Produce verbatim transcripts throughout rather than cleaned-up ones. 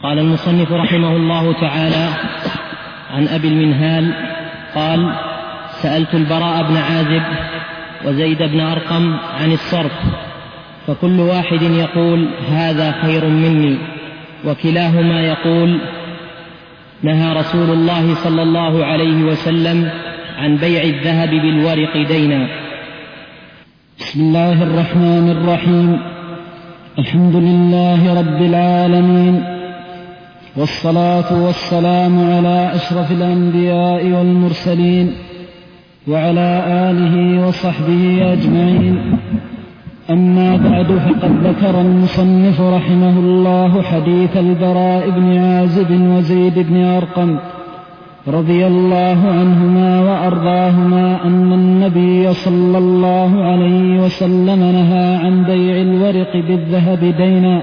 قال المصنف رحمه الله تعالى عن أبي المنهال قال: سألت البراء بن عازب وزيد بن أرقم عن الصرف، فكل واحد يقول هذا خير مني، وكلاهما يقول نهى رسول الله صلى الله عليه وسلم عن بيع الذهب بالورق دينا. بسم الله الرحمن الرحيم. الحمد لله رب العالمين، والصلاة والسلام على أشرف الأنبياء والمرسلين وعلى آله وصحبه أجمعين. أما بعد، فقد ذكر المصنف رحمه الله حديث البراء بن عازب وزيد بن أرقم رضي الله عنهما وأرضاهما أن النبي صلى الله عليه وسلم نهى عن بيع الورق بالذهب دينا.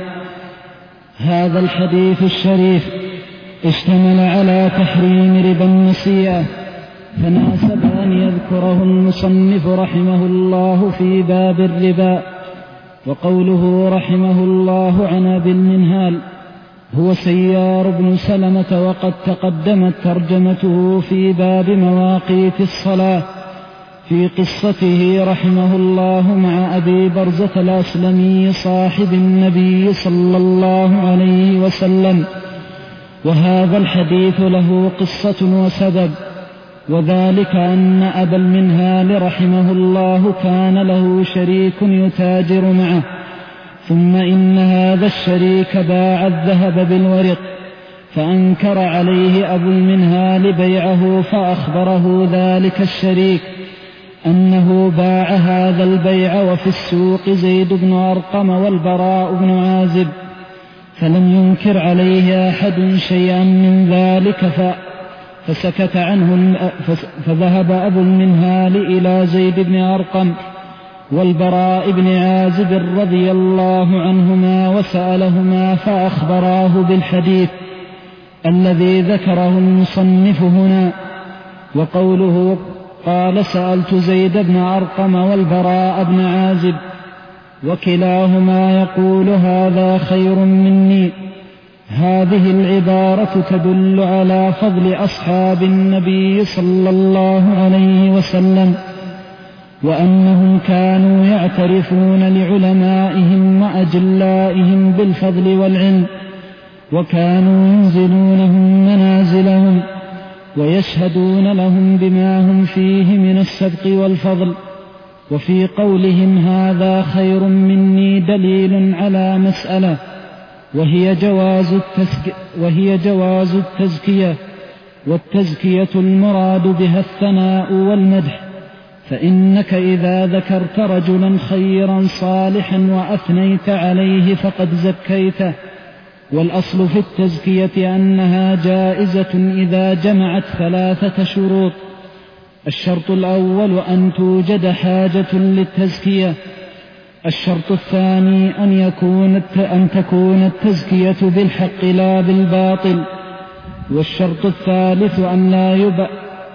هذا الحديث الشريف اشتمل على تحريم ربا النسيئة، فناسب أن يذكره المصنف رحمه الله في باب الربا. وقوله رحمه الله عن أبي المنهال هو سيار بن سلمة، وقد تقدمت ترجمته في باب مواقيت الصلاة في قصته رحمه الله مع أبي برزة الأسلمي صاحب النبي صلى الله عليه وسلم. وهذا الحديث له قصة وسبب، وذلك أن أبا المنهال رحمه الله كان له شريك يتاجر معه، ثم إن هذا الشريك باع الذهب بالورق، فأنكر عليه أبو المنهال بيعه، فأخبره ذلك الشريك أنه باع هذا البيع وفي السوق زيد بن أرقم والبراء بن عازب، فلم ينكر عليه أحد شيئا من ذلك، ف فسكت عنه. فذهب أبو المنهال إلى زيد بن أرقم والبراء بن عازب رضي الله عنهما وسألهما، فأخبراه بالحديث الذي ذكره المصنف هنا. وقوله قال: سألت زيد بن أرقم والبراء بن عازب، وكلاهما يقول هذا خير مني. هذه العبارة تدل على فضل أصحاب النبي صلى الله عليه وسلم، وأنهم كانوا يعترفون لعلمائهم وأجلائهم بالفضل والعلم، وكانوا ينزلونهم منازلهم ويشهدون لهم بما هم فيه من السبق والفضل. وفي قولهم هذا خير مني دليل على مسألة، وهي جواز التزكية, وهي جواز التزكية والتزكية المراد بها الثناء والمدح. فإنك إذا ذكرت رجلا خيرا صالحا وأثنيت عليه فقد زكيته. والأصل في التزكية أنها جائزة إذا جمعت ثلاثة شروط: الشرط الأول أن توجد حاجة للتزكية، الشرط الثاني أن, يكون أن تكون التزكية بالحق لا بالباطل، والشرط الثالث أن لا يبأ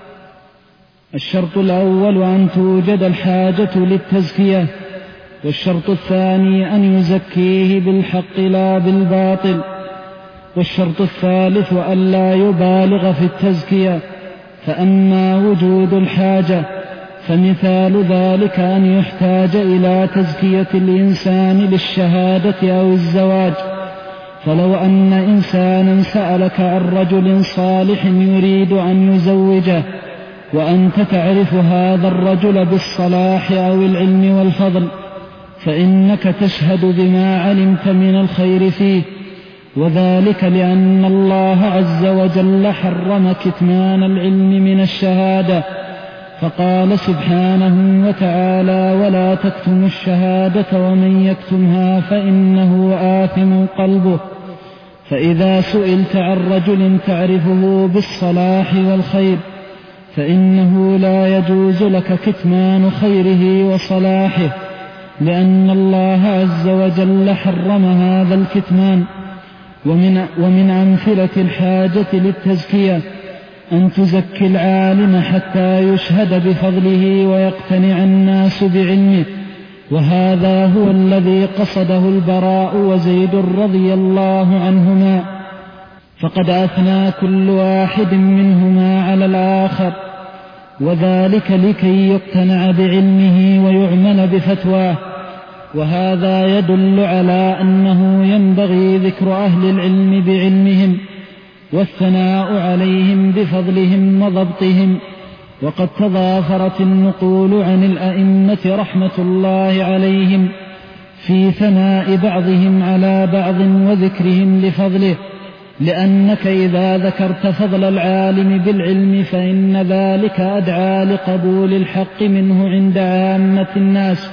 الشرط الأول أن توجد الحاجة للتزكية، والشرط الثاني أن يزكيه بالحق لا بالباطل، والشرط الثالث أن لا يبالغ في التزكية. فأما وجود الحاجة فمثال ذلك أن يحتاج إلى تزكية الإنسان للشهادة أو الزواج. فلو أن إنسانا سألك عن رجل صالح يريد أن يزوجه، وأنت تعرف هذا الرجل بالصلاح أو العلم والفضل، فإنك تشهد بما علمت من الخير فيه، وذلك لأن الله عز وجل حرم كتمان العلم من الشهادة، فقال سبحانه وتعالى: ولا تكتموا الشهادة ومن يكتمها فإنه آثم قلبه. فإذا سئلت عن رجل تعرفه بالصلاح والخير فإنه لا يجوز لك كتمان خيره وصلاحه، لأن الله عز وجل حرم هذا الكتمان. ومن, ومن أمثلة الحاجة للتزكية أن تزكي العالم حتى يشهد بفضله ويقتنع الناس بعلمه، وهذا هو الذي قصده البراء وزيد رضي الله عنهما. فقد أثنى كل واحد منهما على الآخر، وذلك لكي يقتنع بعلمه ويعمل بفتواه. وهذا يدل على أنه ينبغي ذكر أهل العلم بعلمهم والثناء عليهم بفضلهم وضبطهم. وقد تضافرت النقول عن الأئمة رحمة الله عليهم في ثناء بعضهم على بعض وذكرهم لفضله، لأنك إذا ذكرت فضل العالم بالعلم فإن ذلك أدعى لقبول الحق منه عند عامة الناس.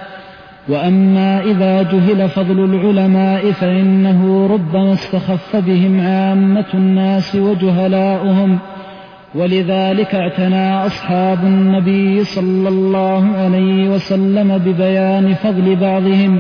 وأما إذا جهل فضل العلماء فإنه ربما استخف بهم عامة الناس وجهلاؤهم. ولذلك اعتنى أصحاب النبي صلى الله عليه وسلم ببيان فضل بعضهم،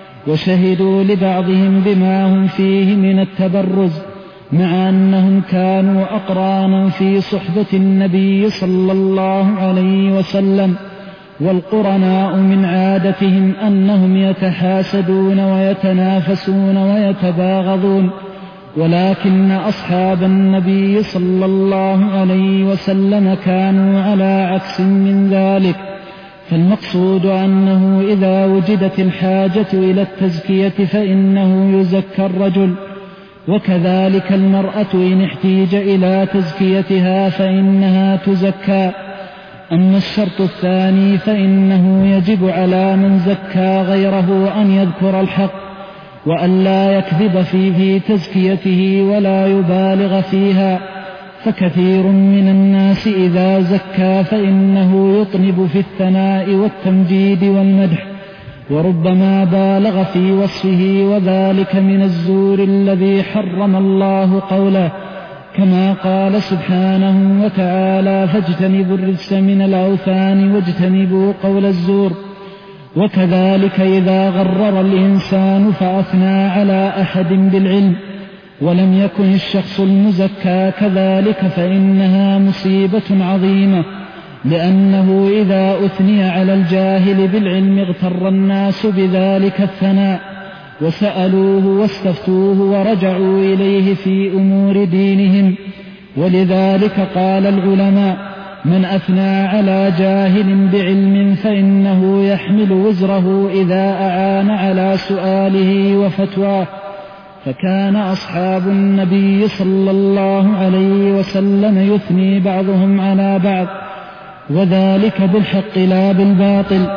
وشهدوا لبعضهم بما هم فيه من التبرز، مع أنهم كانوا أقرانا في صحبة النبي صلى الله عليه وسلم. والقرناء من عادتهم أنهم يتحاسدون ويتنافسون ويتباغضون، ولكن أصحاب النبي صلى الله عليه وسلم كانوا على عكس من ذلك. فالمقصود أنه إذا وجدت الحاجة إلى التزكية فإنه يزكى الرجل، وكذلك المرأة إن احتيج إلى تزكيتها فإنها تزكى. أما الشرط الثاني فإنه يجب على من زكى غيره أن يذكر الحق وأن لا يكذب في, في تزكيته ولا يبالغ فيها. فكثير من الناس إذا زكى فإنه يطنب في الثناء والتمجيد والمدح، وربما بالغ في وصفه، وذلك من الزور الذي حرم الله قوله، كما قال سبحانه وتعالى: فاجتنبوا الرجس من الأوثان واجتنبوا قول الزور. وكذلك إذا غرر الإنسان فأثنى على أحد بالعلم ولم يكن الشخص المزكى كذلك فإنها مصيبة عظيمة، لأنه إذا أثني على الجاهل بالعلم اغتر الناس بذلك الثناء وسألوه واستفتوه ورجعوا إليه في أمور دينهم. ولذلك قال العلماء: من أثنى على جاهل بعلم فإنه يحمل وزره إذا أعان على سؤاله وفتواه. فكان أصحاب النبي صلى الله عليه وسلم يثني بعضهم على بعض، وذلك بالحق لا بالباطل.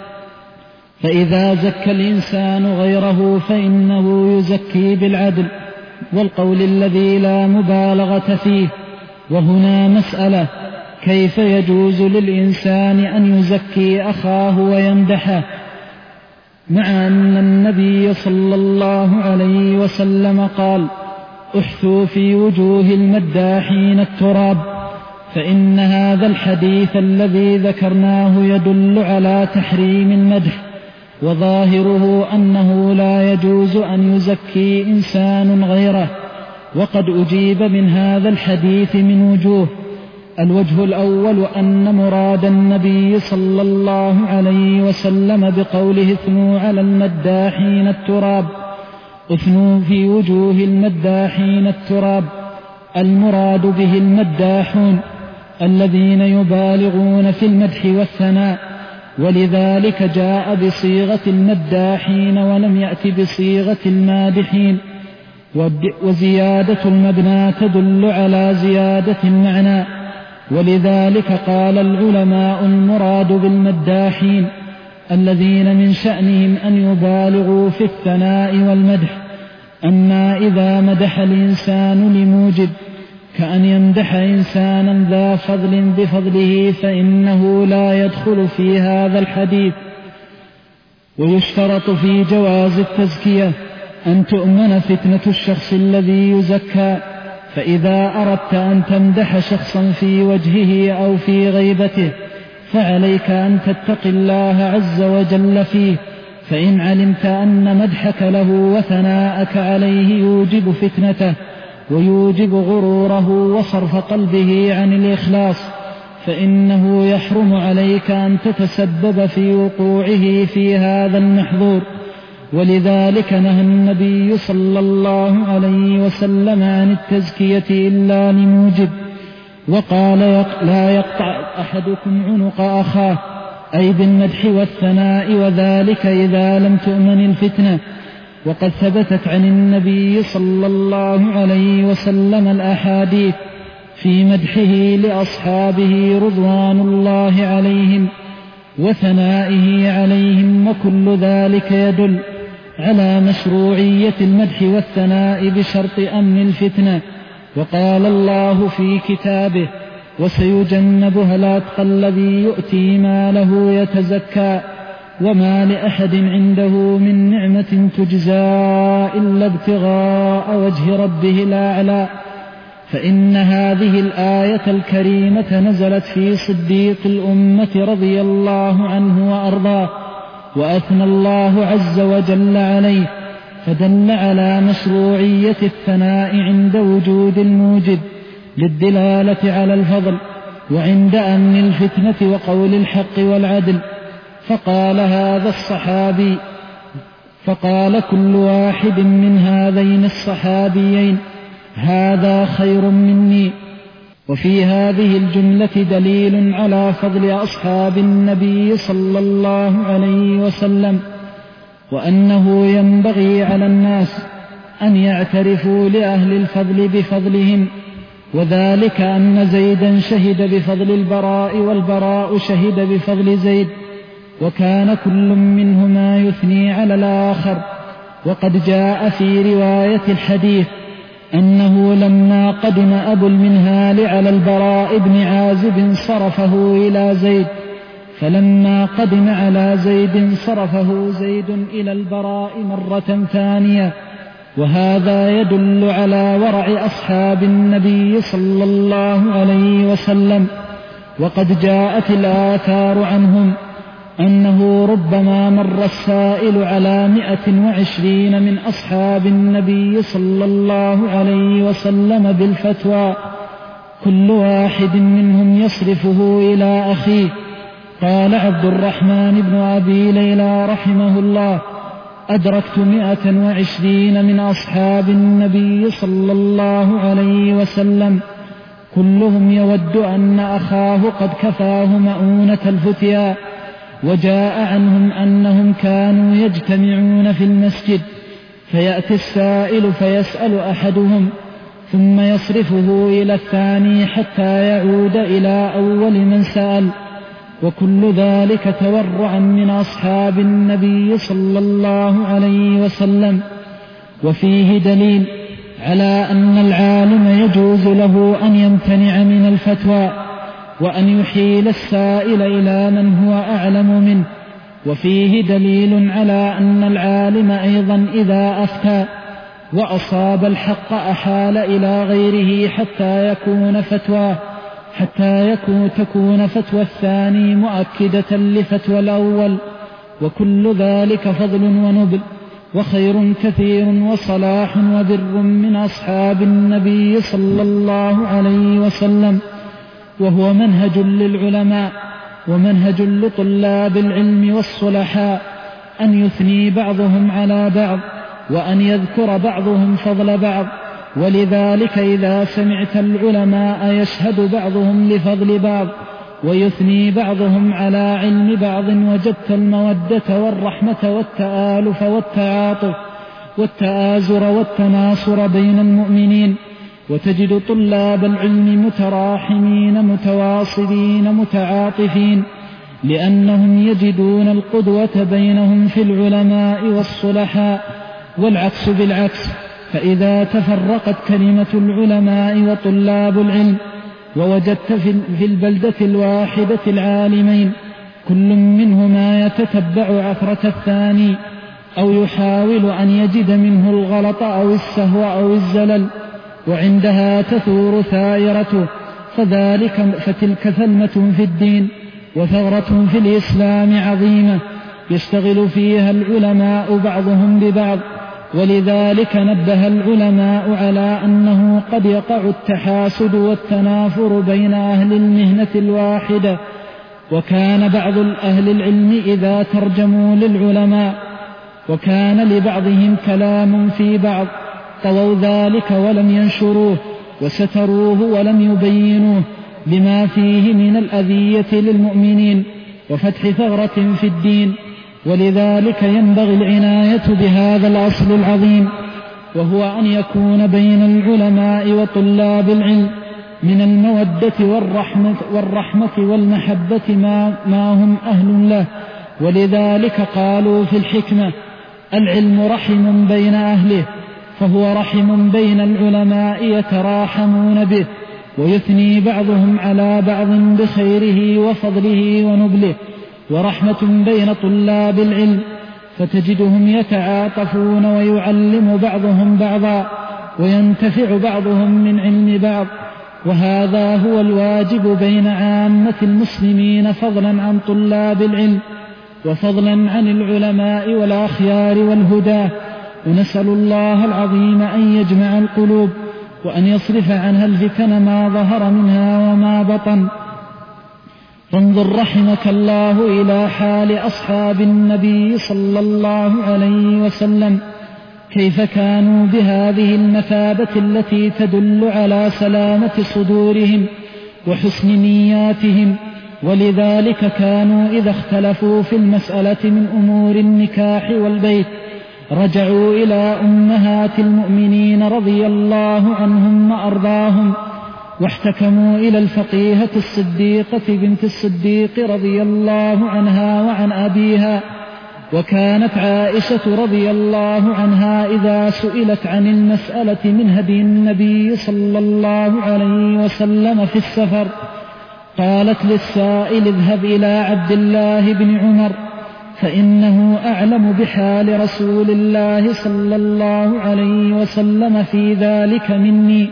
فإذا زكى الإنسان غيره فإنه يزكي بالعدل والقول الذي لا مبالغة فيه. وهنا مسألة: كيف يجوز للإنسان أن يزكي أخاه ويمدحه، مع أن النبي صلى الله عليه وسلم قال: احثوا في وجوه المداحين التراب. فإن هذا الحديث الذي ذكرناه يدل على تحريم المدح، وظاهره أنه لا يجوز أن يزكي إنسان غيره. وقد أجيب من هذا الحديث من وجوه: الوجه الأول أن مراد النبي صلى الله عليه وسلم بقوله اثنوا على المداحين التراب، اثنوا في وجوه المداحين التراب، المراد به المداحون الذين يبالغون في المدح والثناء، ولذلك جاء بصيغة المداحين ولم يأت بصيغة المادحين. وزيادة المبنى تدل على زيادة المعنى، ولذلك قال العلماء: المراد بالمداحين الذين من شأنهم أن يبالغوا في الثناء والمدح. أما إذا مدح الإنسان لموجب كأن يمدح إنسانا ذا فضل بفضله فإنه لا يدخل في هذا الحديث. ويشترط في جواز التزكية أن تؤمن فتنة الشخص الذي يزكى. فإذا أردت أن تمدح شخصا في وجهه أو في غيبته فعليك أن تتقي الله عز وجل فيه، فإن علمت أن مدحك له وثناءك عليه يوجب فتنته ويوجب غروره وصرف قلبه عن الإخلاص، فإنه يحرم عليك أن تتسبب في وقوعه في هذا المحظور. ولذلك نهى النبي صلى الله عليه وسلم عن التزكية إلا لموجب، وقال لا يقطع أحدكم عنق أخاه، أي بالمدح والثناء، وذلك إذا لم تؤمن الفتنة. وقد ثبتت عن النبي صلى الله عليه وسلم الأحاديث في مدحه لأصحابه رضوان الله عليهم وثنائه عليهم، وكل ذلك يدل على مشروعية المدح والثناء بشرط أمن الفتنة. وقال الله في كتابه: وسيجنبها الأتقى الذي يؤتي ماله يتزكى وما لأحد عنده من نعمة تجزى إلا ابتغاء وجه ربه الأعلى. فإن هذه الآية الكريمة نزلت في صديق الأمة رضي الله عنه وأرضاه، وأثنى الله عز وجل عليه، فدل على مشروعية الثناء عند وجود الموجب للدلالة على الفضل، وعند أمن الفتنة وقول الحق والعدل. فقال هذا الصحابي فقال كل واحد من هذين الصحابيين: هذا خير مني. وفي هذه الجملة دليل على فضل أصحاب النبي صلى الله عليه وسلم، وأنه ينبغي على الناس أن يعترفوا لأهل الفضل بفضلهم، وذلك أن زيدا شهد بفضل البراء والبراء شهد بفضل زيد، وكان كل منهما يثني على الآخر. وقد جاء في رواية الحديث أنه لما قدم أبو المنهال على البراء بن عازب صرفه إلى زيد، فلما قدم على زيد صرفه زيد إلى البراء مرة ثانية. وهذا يدل على ورع أصحاب النبي صلى الله عليه وسلم. وقد جاءت الآثار عنهم أنه ربما مر السائل على مئة وعشرين من أصحاب النبي صلى الله عليه وسلم بالفتوى، كل واحد منهم يصرفه إلى أخيه. قال عبد الرحمن بن أبي ليلى رحمه الله: أدركت مئة وعشرين من أصحاب النبي صلى الله عليه وسلم، كلهم يود أن أخاه قد كفاه مؤونة الفتيا. وجاء عنهم أنهم كانوا يجتمعون في المسجد، فيأتي السائل فيسأل أحدهم ثم يصرفه إلى الثاني حتى يعود إلى أول من سأل، وكل ذلك تورعا من أصحاب النبي صلى الله عليه وسلم. وفيه دليل على أن العالم يجوز له أن يمتنع من الفتوى وأن يحيل السائل إلى من هو أعلم منه. وفيه دليل على أن العالم أيضا إذا أفتى وأصاب الحق أحال إلى غيره حتى يكون فتواه حتى يكون تكون فتوى الثاني مؤكدة لفتوى الأول. وكل ذلك فضل ونبل وخير كثير وصلاح وبر من أصحاب النبي صلى الله عليه وسلم، وهو منهج للعلماء ومنهج لطلاب العلم والصلحاء أن يثني بعضهم على بعض وأن يذكر بعضهم فضل بعض. ولذلك إذا سمعت العلماء يشهد بعضهم لفضل بعض ويثني بعضهم على علم بعض، وجدت المودة والرحمة والتآلف والتعاطف والتآزر والتناصر بين المؤمنين، وتجد طلاب العلم متراحمين متواصلين متعاطفين، لأنهم يجدون القدوة بينهم في العلماء والصلحاء. والعكس بالعكس، فإذا تفرقت كلمة العلماء وطلاب العلم ووجدت في البلدة الواحدة العالمين كل منهما يتتبع عثرة الثاني أو يحاول أن يجد منه الغلط أو السهو أو الزلل، وعندها تثور ثائرته، فذلك فتلك ثلمة في الدين وثغرة في الإسلام عظيمة يشتغل فيها العلماء بعضهم ببعض. ولذلك نبه العلماء على أنه قد يقع التحاسد والتنافر بين أهل المهنة الواحدة. وكان بعض أهل العلم إذا ترجموا للعلماء وكان لبعضهم كلام في بعض، طووا ذلك ولم ينشروه وستروه ولم يبينوه بما فيه من الأذية للمؤمنين وفتح ثغرة في الدين. ولذلك ينبغي العناية بهذا الأصل العظيم، وهو أن يكون بين العلماء وطلاب العلم من المودة والرحمة, والرحمة والمحبة ما, ما هم أهل له. ولذلك قالوا في الحكمة: العلم رحم بين أهله، فهو رحم بين العلماء يتراحمون به، ويثني بعضهم على بعض بخيره وفضله ونبله، ورحمة بين طلاب العلم، فتجدهم يتعاطفون ويعلم بعضهم بعضا، وينتفع بعضهم من علم بعض. وهذا هو الواجب بين عامة المسلمين فضلا عن طلاب العلم، وفضلا عن العلماء والأخيار والهداه. ونسأل الله العظيم أن يجمع القلوب، وأن يصرف عنها الفتن ما ظهر منها وما بطن. فانظر رحمك الله إلى حال أصحاب النبي صلى الله عليه وسلم، كيف كانوا بهذه المثابة التي تدل على سلامة صدورهم وحسن نياتهم. ولذلك كانوا إذا اختلفوا في المسألة من أمور النكاح والبيت رجعوا إلى أمهات المؤمنين رضي الله عنهم وأرضاهم، واحتكموا إلى الفقيهة الصديقة بنت الصديق رضي الله عنها وعن أبيها. وكانت عائشة رضي الله عنها إذا سئلت عن المسألة من هدي النبي صلى الله عليه وسلم في السفر قالت للسائل: اذهب إلى عبد الله بن عمر فإنه أعلم بحال رسول الله صلى الله عليه وسلم في ذلك مني.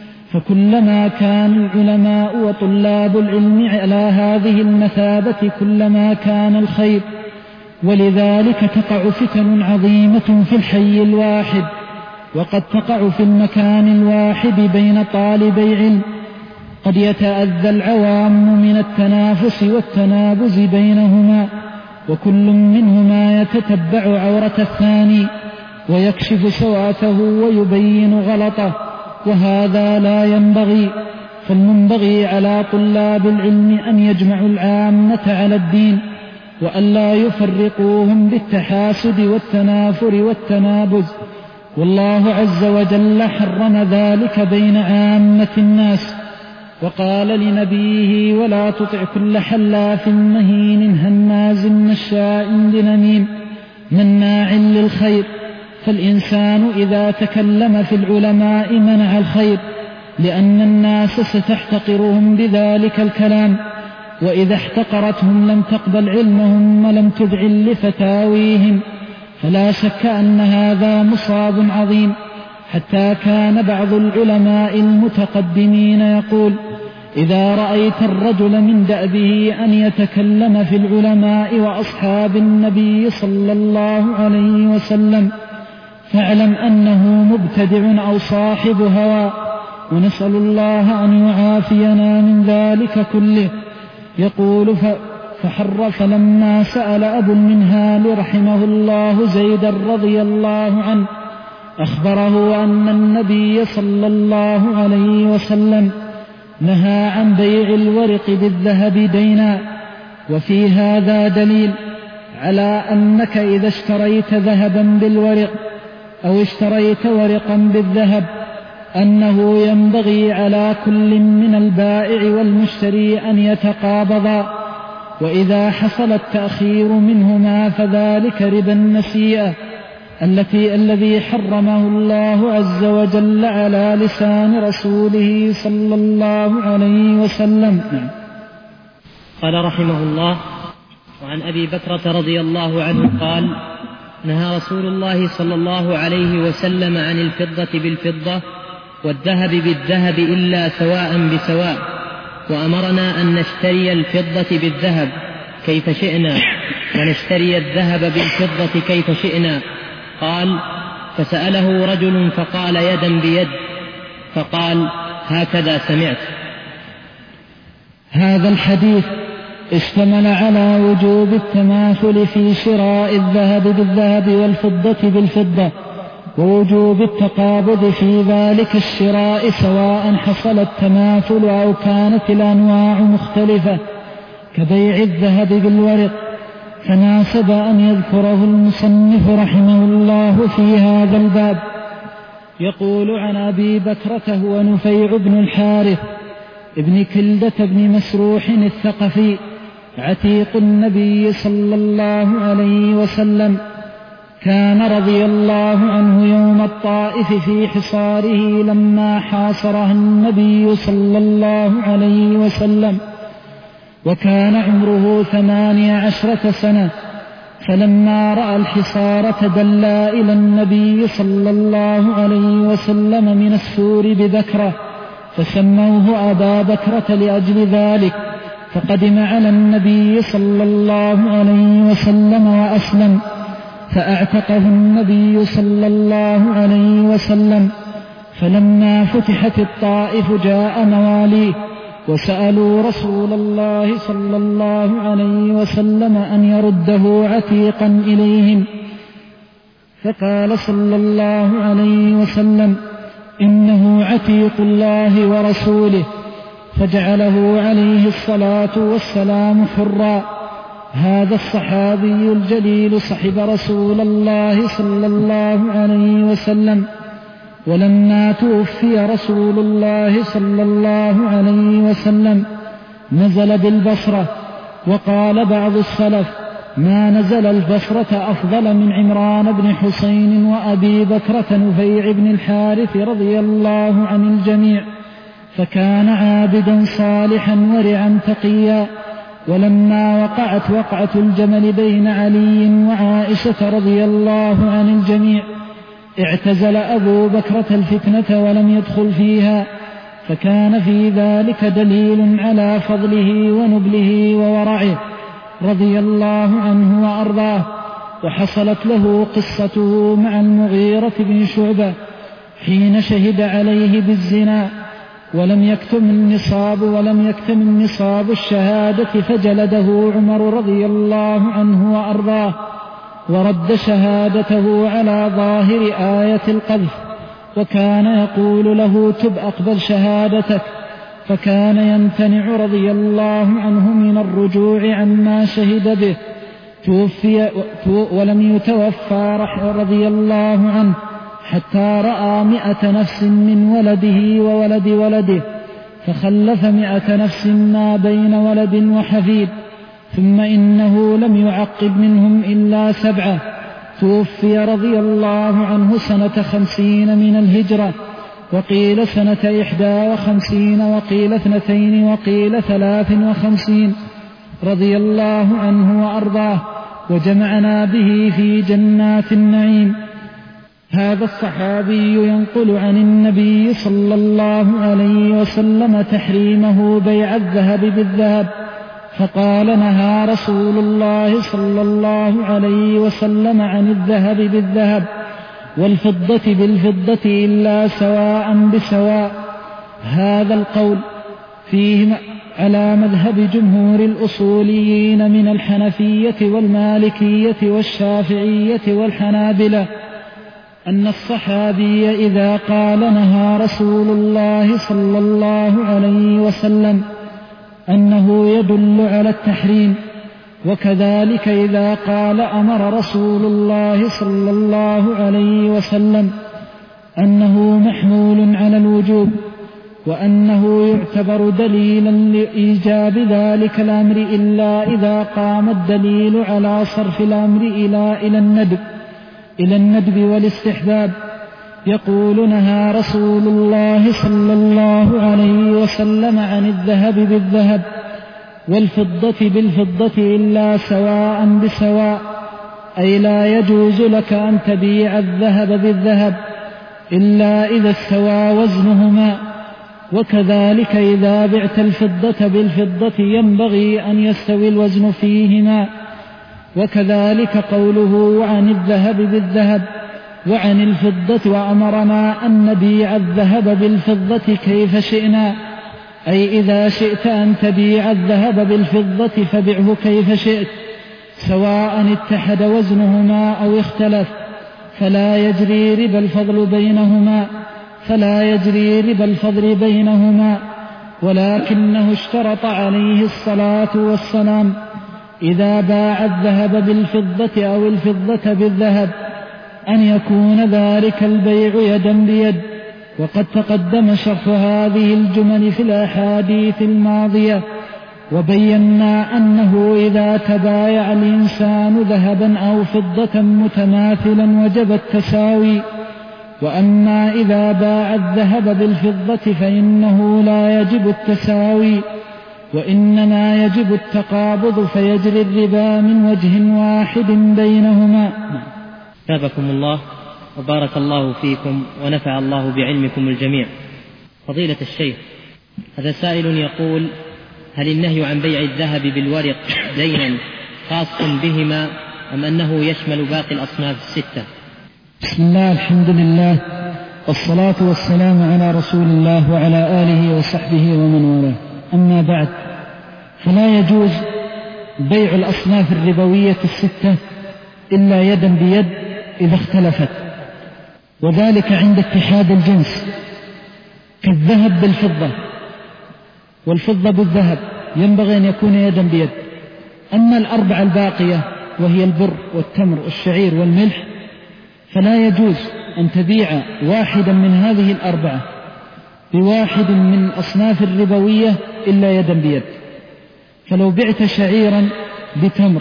فكلما كان العلماء وطلاب العلم على هذه المثابة كلما كان الخير. ولذلك تقع فتن عظيمة في الحي الواحد، وقد تقع في المكان الواحد بين طالبي علم. قد يتأذى العوام من التنافس والتنابز بينهما، وكل منهما يتتبع عورة الثاني ويكشف سوءته ويبين غلطه، وهذا لا ينبغي. فالمنبغي على طلاب العلم أن يجمعوا العامة على الدين، وأن لا يفرقوهم بالتحاسد والتنافر والتنابز. والله عز وجل حرم ذلك بين عامة الناس، وقال لنبيه: ولا تطع كل حلاف مهين هماز مشاء بنميم مناع للخير. فالإنسان إذا تكلم في العلماء منع الخير، لأن الناس ستحتقرهم بذلك الكلام، وإذا احتقرتهم لم تقبل علمهم ولم تذعن لفتاويهم. فلا شك أن هذا مصاب عظيم، حتى كان بعض العلماء المتقدمين يقول: إذا رأيت الرجل من دأبه أن يتكلم في العلماء وأصحاب النبي صلى الله عليه وسلم فاعلم أنه مبتدع أو صاحب هوى، ونسأل الله أن يعافينا من ذلك كله. يقول: فحر فلما سأل أبو المنهال رحمه الله زيدا رضي الله عنه أخبره أن النبي صلى الله عليه وسلم نهى عن بيع الورق بالذهب دينا. وفي هذا دليل على أنك إذا اشتريت ذهبا بالورق أو اشتريت ورقا بالذهب أنه ينبغي على كل من البائع والمشتري أن يتقابضا، وإذا حصل التأخير منهما فذلك ربا النسيئة التي الذي حرمه الله عز وجل على لسان رسوله صلى الله عليه وسلم. قال رحمه الله: وعن أبي بكرة رضي الله عنه قال: نهى رسول الله صلى الله عليه وسلم عن الفضة بالفضة والذهب بالذهب إلا سواء بسواء، وأمرنا أن نشتري الفضة بالذهب كيف شئنا ونشتري الذهب بالفضة كيف شئنا. قال: فسأله رجل فقال: يدا بيد، فقال: هكذا سمعت. هذا الحديث اشتمل على وجوب التماثل في شراء الذهب بالذهب والفضة بالفضة، ووجوب التقابض في ذلك الشراء سواء حصل التماثل أو كانت الأنواع مختلفة كبيع الذهب بالورق، فناسب أن يذكره المصنف رحمه الله في هذا الباب. يقول عن أبي بكرة هو نفيع بن الحارث ابن كلدة بن مسروح الثقفي عتيق النبي صلى الله عليه وسلم، كان رضي الله عنه يوم الطائف في حصاره لما حاصرها النبي صلى الله عليه وسلم، وكان عمره ثماني عشرة سنة، فلما رأى الحصار تدلى إلى النبي صلى الله عليه وسلم من السور ببكرة، فسموه أبا بكرة لأجل ذلك، فقدم على النبي صلى الله عليه وسلم وأسلم، فأعتقه النبي صلى الله عليه وسلم. فلما فتحت الطائف جاء مواليه وسألوا رسول الله صلى الله عليه وسلم أن يرده عتيقا إليهم، فقال صلى الله عليه وسلم: إنه عتيق الله ورسوله، فجعله عليه الصلاة والسلام حرا. هذا الصحابي الجليل صحب رسول الله صلى الله عليه وسلم، ولما توفي رسول الله صلى الله عليه وسلم نزل بالبصرة. وقال بعض السلف: ما نزل البصرة أفضل من عمران بن حسين وأبي بكرة نفيع بن الحارث رضي الله عن الجميع، فكان عابدا صالحا ورعا تقيا. ولما وقعت وقعة الجمل بين علي وعائشة رضي الله عن الجميع اعتزل أبو بكرة الفتنة ولم يدخل فيها، فكان في ذلك دليل على فضله ونبله وورعه رضي الله عنه وأرضاه. وحصلت له قصته مع المغيرة بن شعبة حين شهد عليه بالزنا ولم يكتم النصاب ولم يكتم النصاب الشهادة، فجلده عمر رضي الله عنه وأرضاه، ورد شهادته على ظاهر آية القذف، وكان يقول له: تب أقبل شهادتك، فكان يمتنع رضي الله عنه من الرجوع عما شهد به. توفي ولم يتوفى رضي الله عنه حتى رأى مئة نفس من ولده وولد ولده، فخلف مئة نفس ما بين ولد وحفيد، ثم إنه لم يعقب منهم إلا سبعة. توفي رضي الله عنه سنة خمسين من الهجرة، وقيل سنة إحدى وخمسين، وقيل اثنتين، وقيل ثلاث وخمسين، رضي الله عنه وأرضاه، وجمعنا به في جنات النعيم. هذا الصحابي ينقل عن النبي صلى الله عليه وسلم تحريمه بيع الذهب بالذهب، فقال: نهى رسول الله صلى الله عليه وسلم عن الذهب بالذهب والفضة بالفضة إلا سواء بسواء. هذا القول فيه على مذهب جمهور الأصوليين من الحنفية والمالكية والشافعية والحنابلة، أن الصحابي إذا قال نهى رسول الله صلى الله عليه وسلم أنه يدل على التحريم، وكذلك إذا قال أمر رسول الله صلى الله عليه وسلم أنه محمول على الوجوب، وأنه يعتبر دليلا لإيجاب ذلك الأمر إلا إذا قام الدليل على صرف الأمر إلى إلى الندب إلى الندب والاستحباب. يقول: نهى رسول الله صلى الله عليه وسلم عن الذهب بالذهب والفضة بالفضة إلا سواء بسواء، أي لا يجوز لك أن تبيع الذهب بالذهب إلا إذا استوى وزنهما، وكذلك إذا بعت الفضة بالفضة ينبغي أن يستوي الوزن فيهما. وكذلك قوله عن الذهب بالذهب وعن الفضة، وأمرنا أن نبيع الذهب بالفضة كيف شئنا، أي إذا شئت أن تبيع الذهب بالفضة فبعه كيف شئت، سواء اتحد وزنهما أو اختلف، فلا يجري ربا الفضل بينهما فلا يجري ربا الفضل بينهما ولكنه اشترط عليه الصلاة والسلام إذا باع الذهب بالفضة أو الفضة بالذهب أن يكون ذلك البيع يدا بيد. وقد تقدم شرح هذه الجمل في الأحاديث الماضية، وبينا أنه إذا تبايع الإنسان ذهبا أو فضة متماثلا وجب التساوي، وأما إذا باع الذهب بالفضة فإنه لا يجب التساوي، وإنما يجب التقابض فيجري الربا من وجه واحد بينهما. ثابكم الله وبارك الله فيكم ونفع الله بعلمكم الجميع. فضيلة الشيخ، هذا سائل يقول: هل النهي عن بيع الذهب بالورق دينا خاص بهما أم أنه يشمل باقي الأصناف الستة؟ بسم الله، الحمد لله، والصلاة والسلام على رسول الله وعلى آله وصحبه ومن والاه. أما بعد، فلا يجوز بيع الأصناف الربوية الستة إلا يدا بيد إذا اختلفت، وذلك عند اتحاد الجنس كالذهب بالفضة والفضة بالذهب ينبغي أن يكون يدا بيد. أما الأربعة الباقية وهي البر والتمر والشعير والملح فلا يجوز أن تبيع واحدا من هذه الأربعة بواحد من الأصناف الربوية إلا يدا بيد. فلو بعت شعيرا بتمر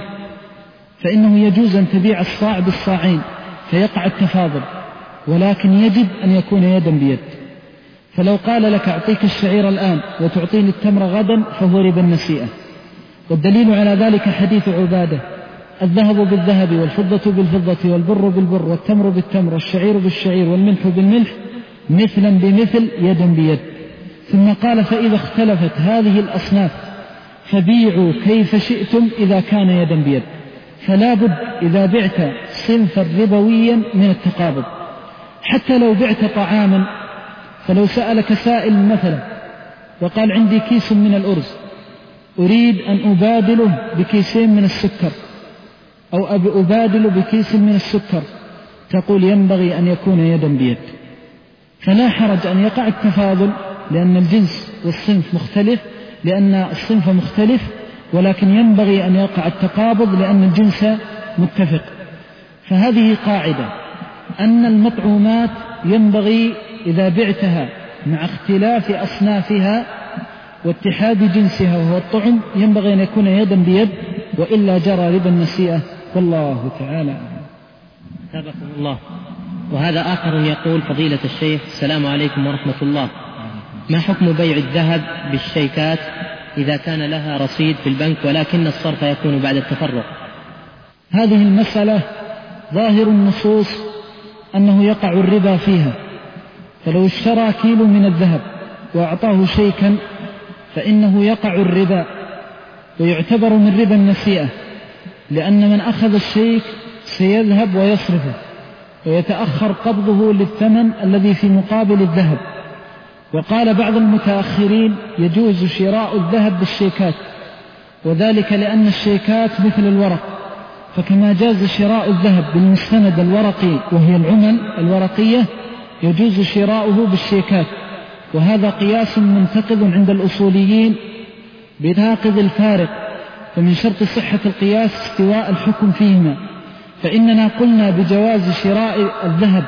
فإنه يجوز أن تبيع الصاع بالصاعين فيقع التفاضل، ولكن يجب أن يكون يدا بيد. فلو قال لك أعطيك الشعير الآن وتعطيني التمر غدا فهو ربا النسيئة. والدليل على ذلك حديث عبادة: الذهب بالذهب والفضة بالفضة والبر بالبر والتمر بالتمر والشعير بالشعير والملح بالملح مثلا بمثل يدا بيد. ثم قال: فإذا اختلفت هذه الأصناف فبيعوا كيف شئتم إذا كان يدا بيد. فلا بد إذا بعت صنفا ربويا من التقابض. حتى لو بعت طعاما، فلو سألك سائل مثلا وقال: عندي كيس من الأرز أريد أن أبادله بكيسين من السكر، أو أبادله بكيس من السكر، تقول ينبغي أن يكون يدا بيد. فلا حرج أن يقع التفاضل لأن الجنس والصنف مختلف، لأن الصنف مختلف، ولكن ينبغي أن يقع التقابض لأن الجنس متفق. فهذه قاعدة أن المطعومات ينبغي إذا بعتها مع اختلاف أصنافها واتحاد جنسها وهو الطعم ينبغي أن يكون يدا بيد، وإلا جرى ربا النسيئة، والله تعالى. ثابكم الله. وهذا آخر يقول: فضيلة الشيخ، السلام عليكم ورحمة الله، ما حكم بيع الذهب بالشيكات إذا كان لها رصيد في البنك ولكن الصرف يكون بعد التفرق؟ هذه المسألة ظاهر النصوص أنه يقع الربا فيها. فلو اشترى كيلو من الذهب وأعطاه شيكا فإنه يقع الربا ويعتبر من ربا النسيئة، لأن من أخذ الشيك سيذهب ويصرفه ويتأخر قبضه للثمن الذي في مقابل الذهب. وقال بعض المتأخرين: يجوز شراء الذهب بالشيكات، وذلك لأن الشيكات مثل الورق، فكما جاز شراء الذهب بالمستند الورقي وهي العمل الورقية يجوز شراؤه بالشيكات. وهذا قياس منتقد عند الأصوليين بناقض الفارق، فمن شرط صحة القياس استواء الحكم فيهما. فإننا قلنا بجواز شراء الذهب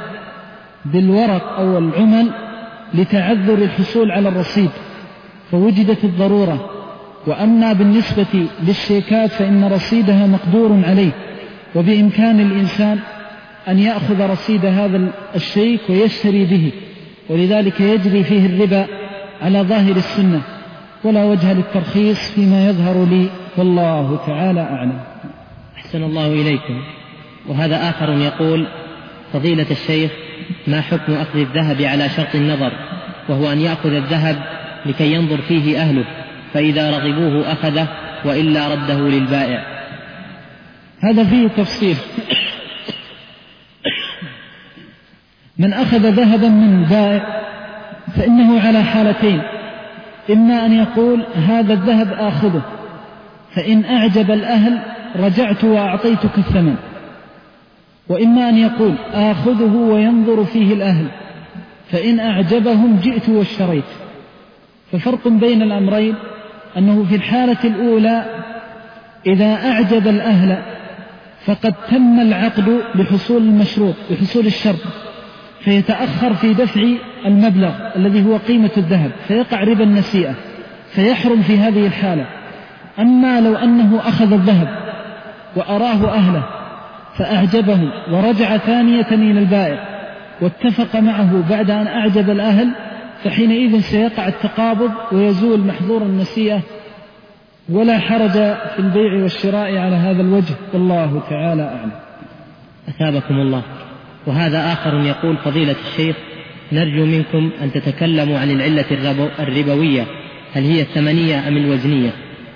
بالورق أو العمل لتعذر الحصول على الرصيد فوجدت الضرورة، وأما بالنسبة للشيكات فإن رصيدها مقدور عليه، وبإمكان الإنسان أن يأخذ رصيد هذا الشيك ويشتري به، ولذلك يجري فيه الربا على ظاهر السنة، ولا وجه للترخيص فيما يظهر لي، والله تعالى أعلم. أحسن الله إليكم. وهذا آخر يقول: فضيلة الشيخ، ما حكم أخذ الذهب على شرط النظر، وهو أن يأخذ الذهب لكي ينظر فيه أهله، فإذا رغبوه أخذه وإلا رده للبائع؟ هذا فيه تفصيل. من أخذ ذهبا من بائع فإنه على حالتين: إما أن يقول هذا الذهب آخذه، فإن أعجب الأهل رجعت وأعطيتك الثمن، وإما أن يقول آخذه وينظر فيه الأهل، فإن أعجبهم جئت واشتريت. ففرق بين الأمرين أنه في الحالة الأولى إذا أعجب الأهل فقد تم العقد لحصول المشروط لحصول الشرط، فيتأخر في دفع المبلغ الذي هو قيمة الذهب، فيقع ربا النسيئة، فيحرم في هذه الحالة. أما لو أنه أخذ الذهب وأراه أهله فأعجبه ورجع ثانية إلى البائع واتفق معه بعد أن أعجب الأهل، فحينئذ سيقع التقابض ويزول محظور النسيئة، ولا حرج في البيع والشراء على هذا الوجه، والله تعالى أعلم. أثابكم الله. وهذا آخر يقول: فضيلة الشيخ، نرجو منكم أن تتكلموا عن العلة الربوية، هل هي الثمنية أم الوزنية؟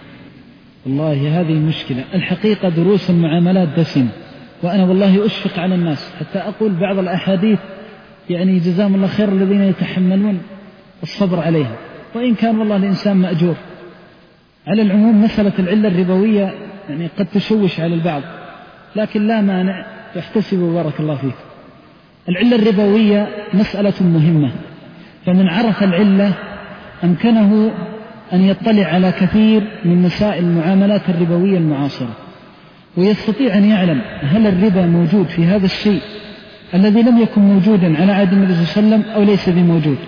والله هذه المشكلة الحقيقة، دروس المعاملات دسمة، وأنا والله أشفق على الناس حتى أقول بعض الأحاديث يعني جزاهم الله خير الذين يتحملون الصبر عليها، وإن كان والله الإنسان مأجور. على العموم مسألة العلة الربوية يعني قد تشوش على البعض، لكن لا مانع، يحتسب بارك الله فيك. العلة الربوية مسألة مهمة، فمن عرف العلة أمكنه أن يطلع على كثير من مسائل المعاملات الربوية المعاصرة، ويستطيع أن يعلم هل الربا موجود في هذا الشيء الذي لم يكن موجودا على عهد النبي صلى الله عليه وسلم أو ليس بموجود.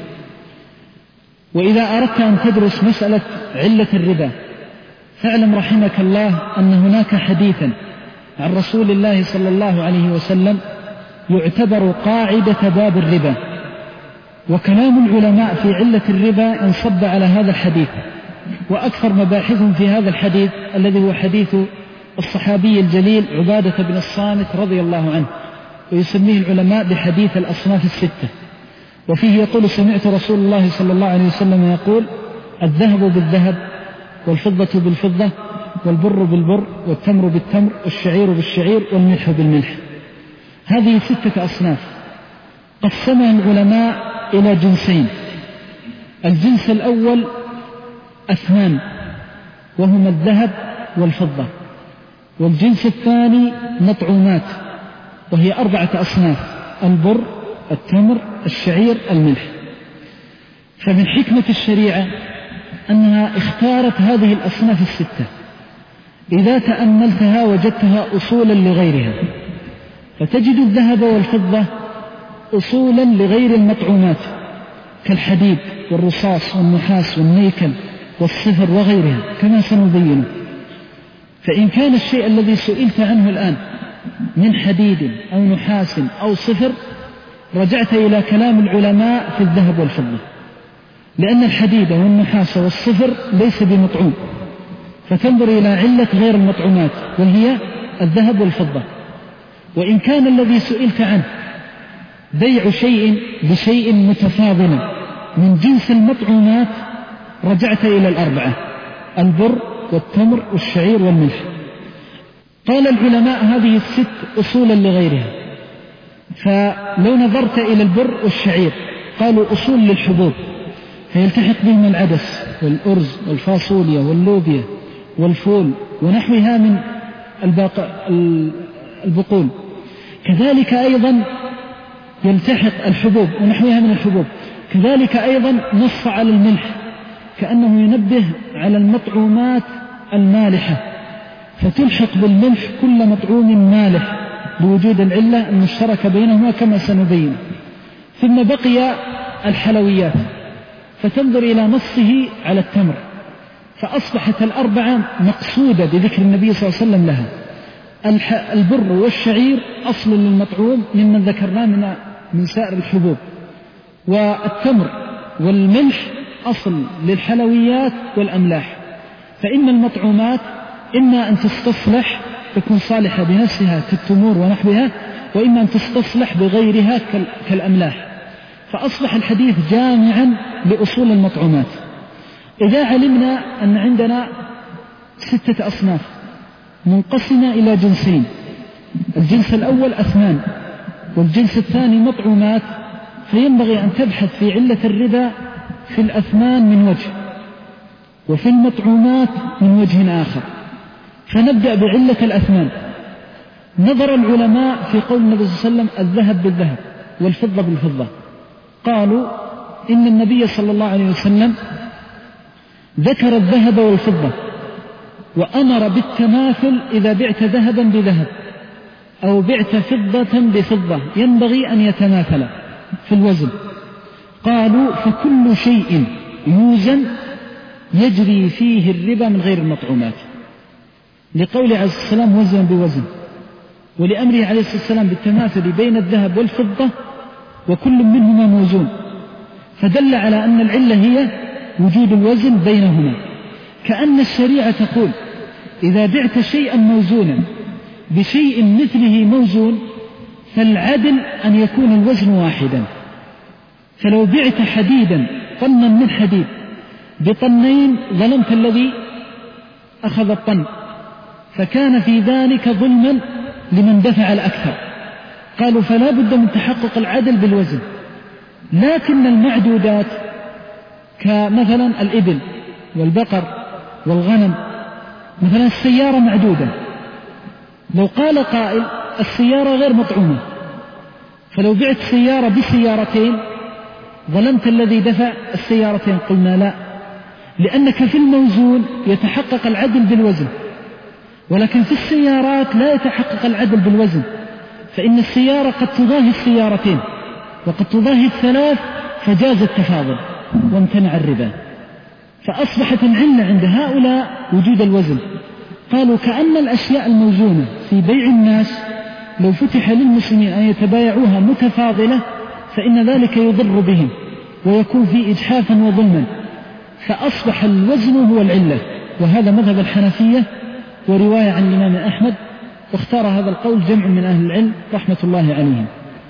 وإذا أردت أن تدرس مسألة علة الربا فاعلم رحمك الله أن هناك حديثا عن رسول الله صلى الله عليه وسلم يعتبر قاعدة باب الربا، وكلام العلماء في علة الربا انصب على هذا الحديث، وأكثر مباحثهم في هذا الحديث الذي هو حديث الصحابي الجليل عبادة بن الصامت رضي الله عنه، ويسميه العلماء بحديث الأصناف الستة. وفيه يقول: سمعت رسول الله صلى الله عليه وسلم يقول: الذهب بالذهب، والفضة بالفضة، والبر بالبر، والتمر بالتمر، والشعير بالشعير، والملح بالملح. هذه ستة أصناف قسمها العلماء إلى جنسين. الجنس الأول أثمان، وهما الذهب والفضة. والجنس الثاني مطعومات، وهي أربعة أصناف: البر، التمر، الشعير، الملح. فمن حكمة الشريعة أنها اختارت هذه الأصناف الستة، إذا تأملتها وجدتها أصولا لغيرها، فتجد الذهب والفضة أصولا لغير المطعومات كالحديد والرصاص والنحاس والنيكل والصفر وغيرها كما سنبينه. فإن كان الشيء الذي سئلت عنه الآن من حديد أو نحاس أو صفر، رجعت إلى كلام العلماء في الذهب والفضة، لأن الحديد والنحاس والصفر ليس بمطعوم، فتنظر إلى علة غير المطعومات وهي الذهب والفضة. وإن كان الذي سئلت عنه بيع شيء بشيء متفاضل من جنس المطعومات، رجعت إلى الأربعة: البر والتمر والشعير والملح. قال العلماء هذه الست أصولا لغيرها. فلو نظرت إلى البر والشعير قالوا أصول للحبوب، فيلتحق بهم العدس والأرز والفاصوليا واللوبيا والفول ونحوها من البقول. كذلك أيضا يلتحق الحبوب ونحوها من الحبوب. كذلك أيضا نص على الملح كأنه ينبه على المطعومات المالحة، فتلحق بالملح كل مطعوم مالح بوجود العلة المشتركة بينهما كما سنبين. ثم بقي الحلويات، فتنظر إلى نصه على التمر، فأصبحت الأربعة مقصودة بذكر النبي صلى الله عليه وسلم لها. البر والشعير أصل للمطعوم ممن ذكرناه من من سائر الحبوب، والتمر والملح أصل للحلويات والأملاح. فإن المطعومات إما أن تستصلح تكون صالحة بنفسها كالتمور ونحوها، وإما أن تستصلح بغيرها كالأملاح. فأصبح الحديث جامعا لأصول المطعومات. إذا علمنا أن عندنا ستة أصناف منقسمة إلى جنسين: الجنس الأول أثمان، والجنس الثاني مطعومات، فينبغي أن تبحث في علة الربا في الأثمان من وجه، وفي المطعومات من وجه آخر. فنبدأ بعلة الأثمان. نظر العلماء في قول النبي صلى الله عليه وسلم الذهب بالذهب والفضة بالفضة. قالوا إن النبي صلى الله عليه وسلم ذكر الذهب والفضة وأمر بالتماثل إذا بعت ذهبا بذهب أو بعت فضة بفضة ينبغي أن يتماثل في الوزن. قالوا فكل شيء يوزن يجري فيه الربا من غير المطعومات، لقول عليه الصلاة والسلام وزن بوزن، ولأمره عليه الصلاة والسلام بالتماثل بين الذهب والفضة وكل منهما موزون، فدل على أن العلة هي وجود الوزن بينهما. كأن الشريعة تقول إذا بعت شيئا موزونا بشيء مثله موزون فالعدل أن يكون الوزن واحدا. فلو بعت حديدا طنا من حديد بطنين ظلمت الذي أخذ الطن، فكان في ذلك ظلما لمن دفع الأكثر. قالوا فلا بد من تحقق العدل بالوزن. لكن المعدودات كمثلا الإبل والبقر والغنم، مثلا السيارة معدودة، لو قال قائل السيارة غير مطعومة، فلو بعت سيارة بسيارتين ظلمت الذي دفع السيارتين. قلنا لا، لأنك في الموزون يتحقق العدل بالوزن، ولكن في السيارات لا يتحقق العدل بالوزن، فإن السيارة قد تضاهي السيارتين وقد تضاهي الثلاث، فجاز التفاضل وامتنع الربا. فأصبحت العلة عند هؤلاء وجود الوزن. قالوا كأن الأشياء الموزونة في بيع الناس لو فتح للمسلمين أن يتبايعوها متفاضلة فإن ذلك يضر بهم ويكون فيه إجحافا وظلما، فأصبح الوزن هو العلة. وهذا مذهب الحنفية ورواية عن الإمام أحمد، واختار هذا القول جمع من أهل العلم رحمة الله عليهم،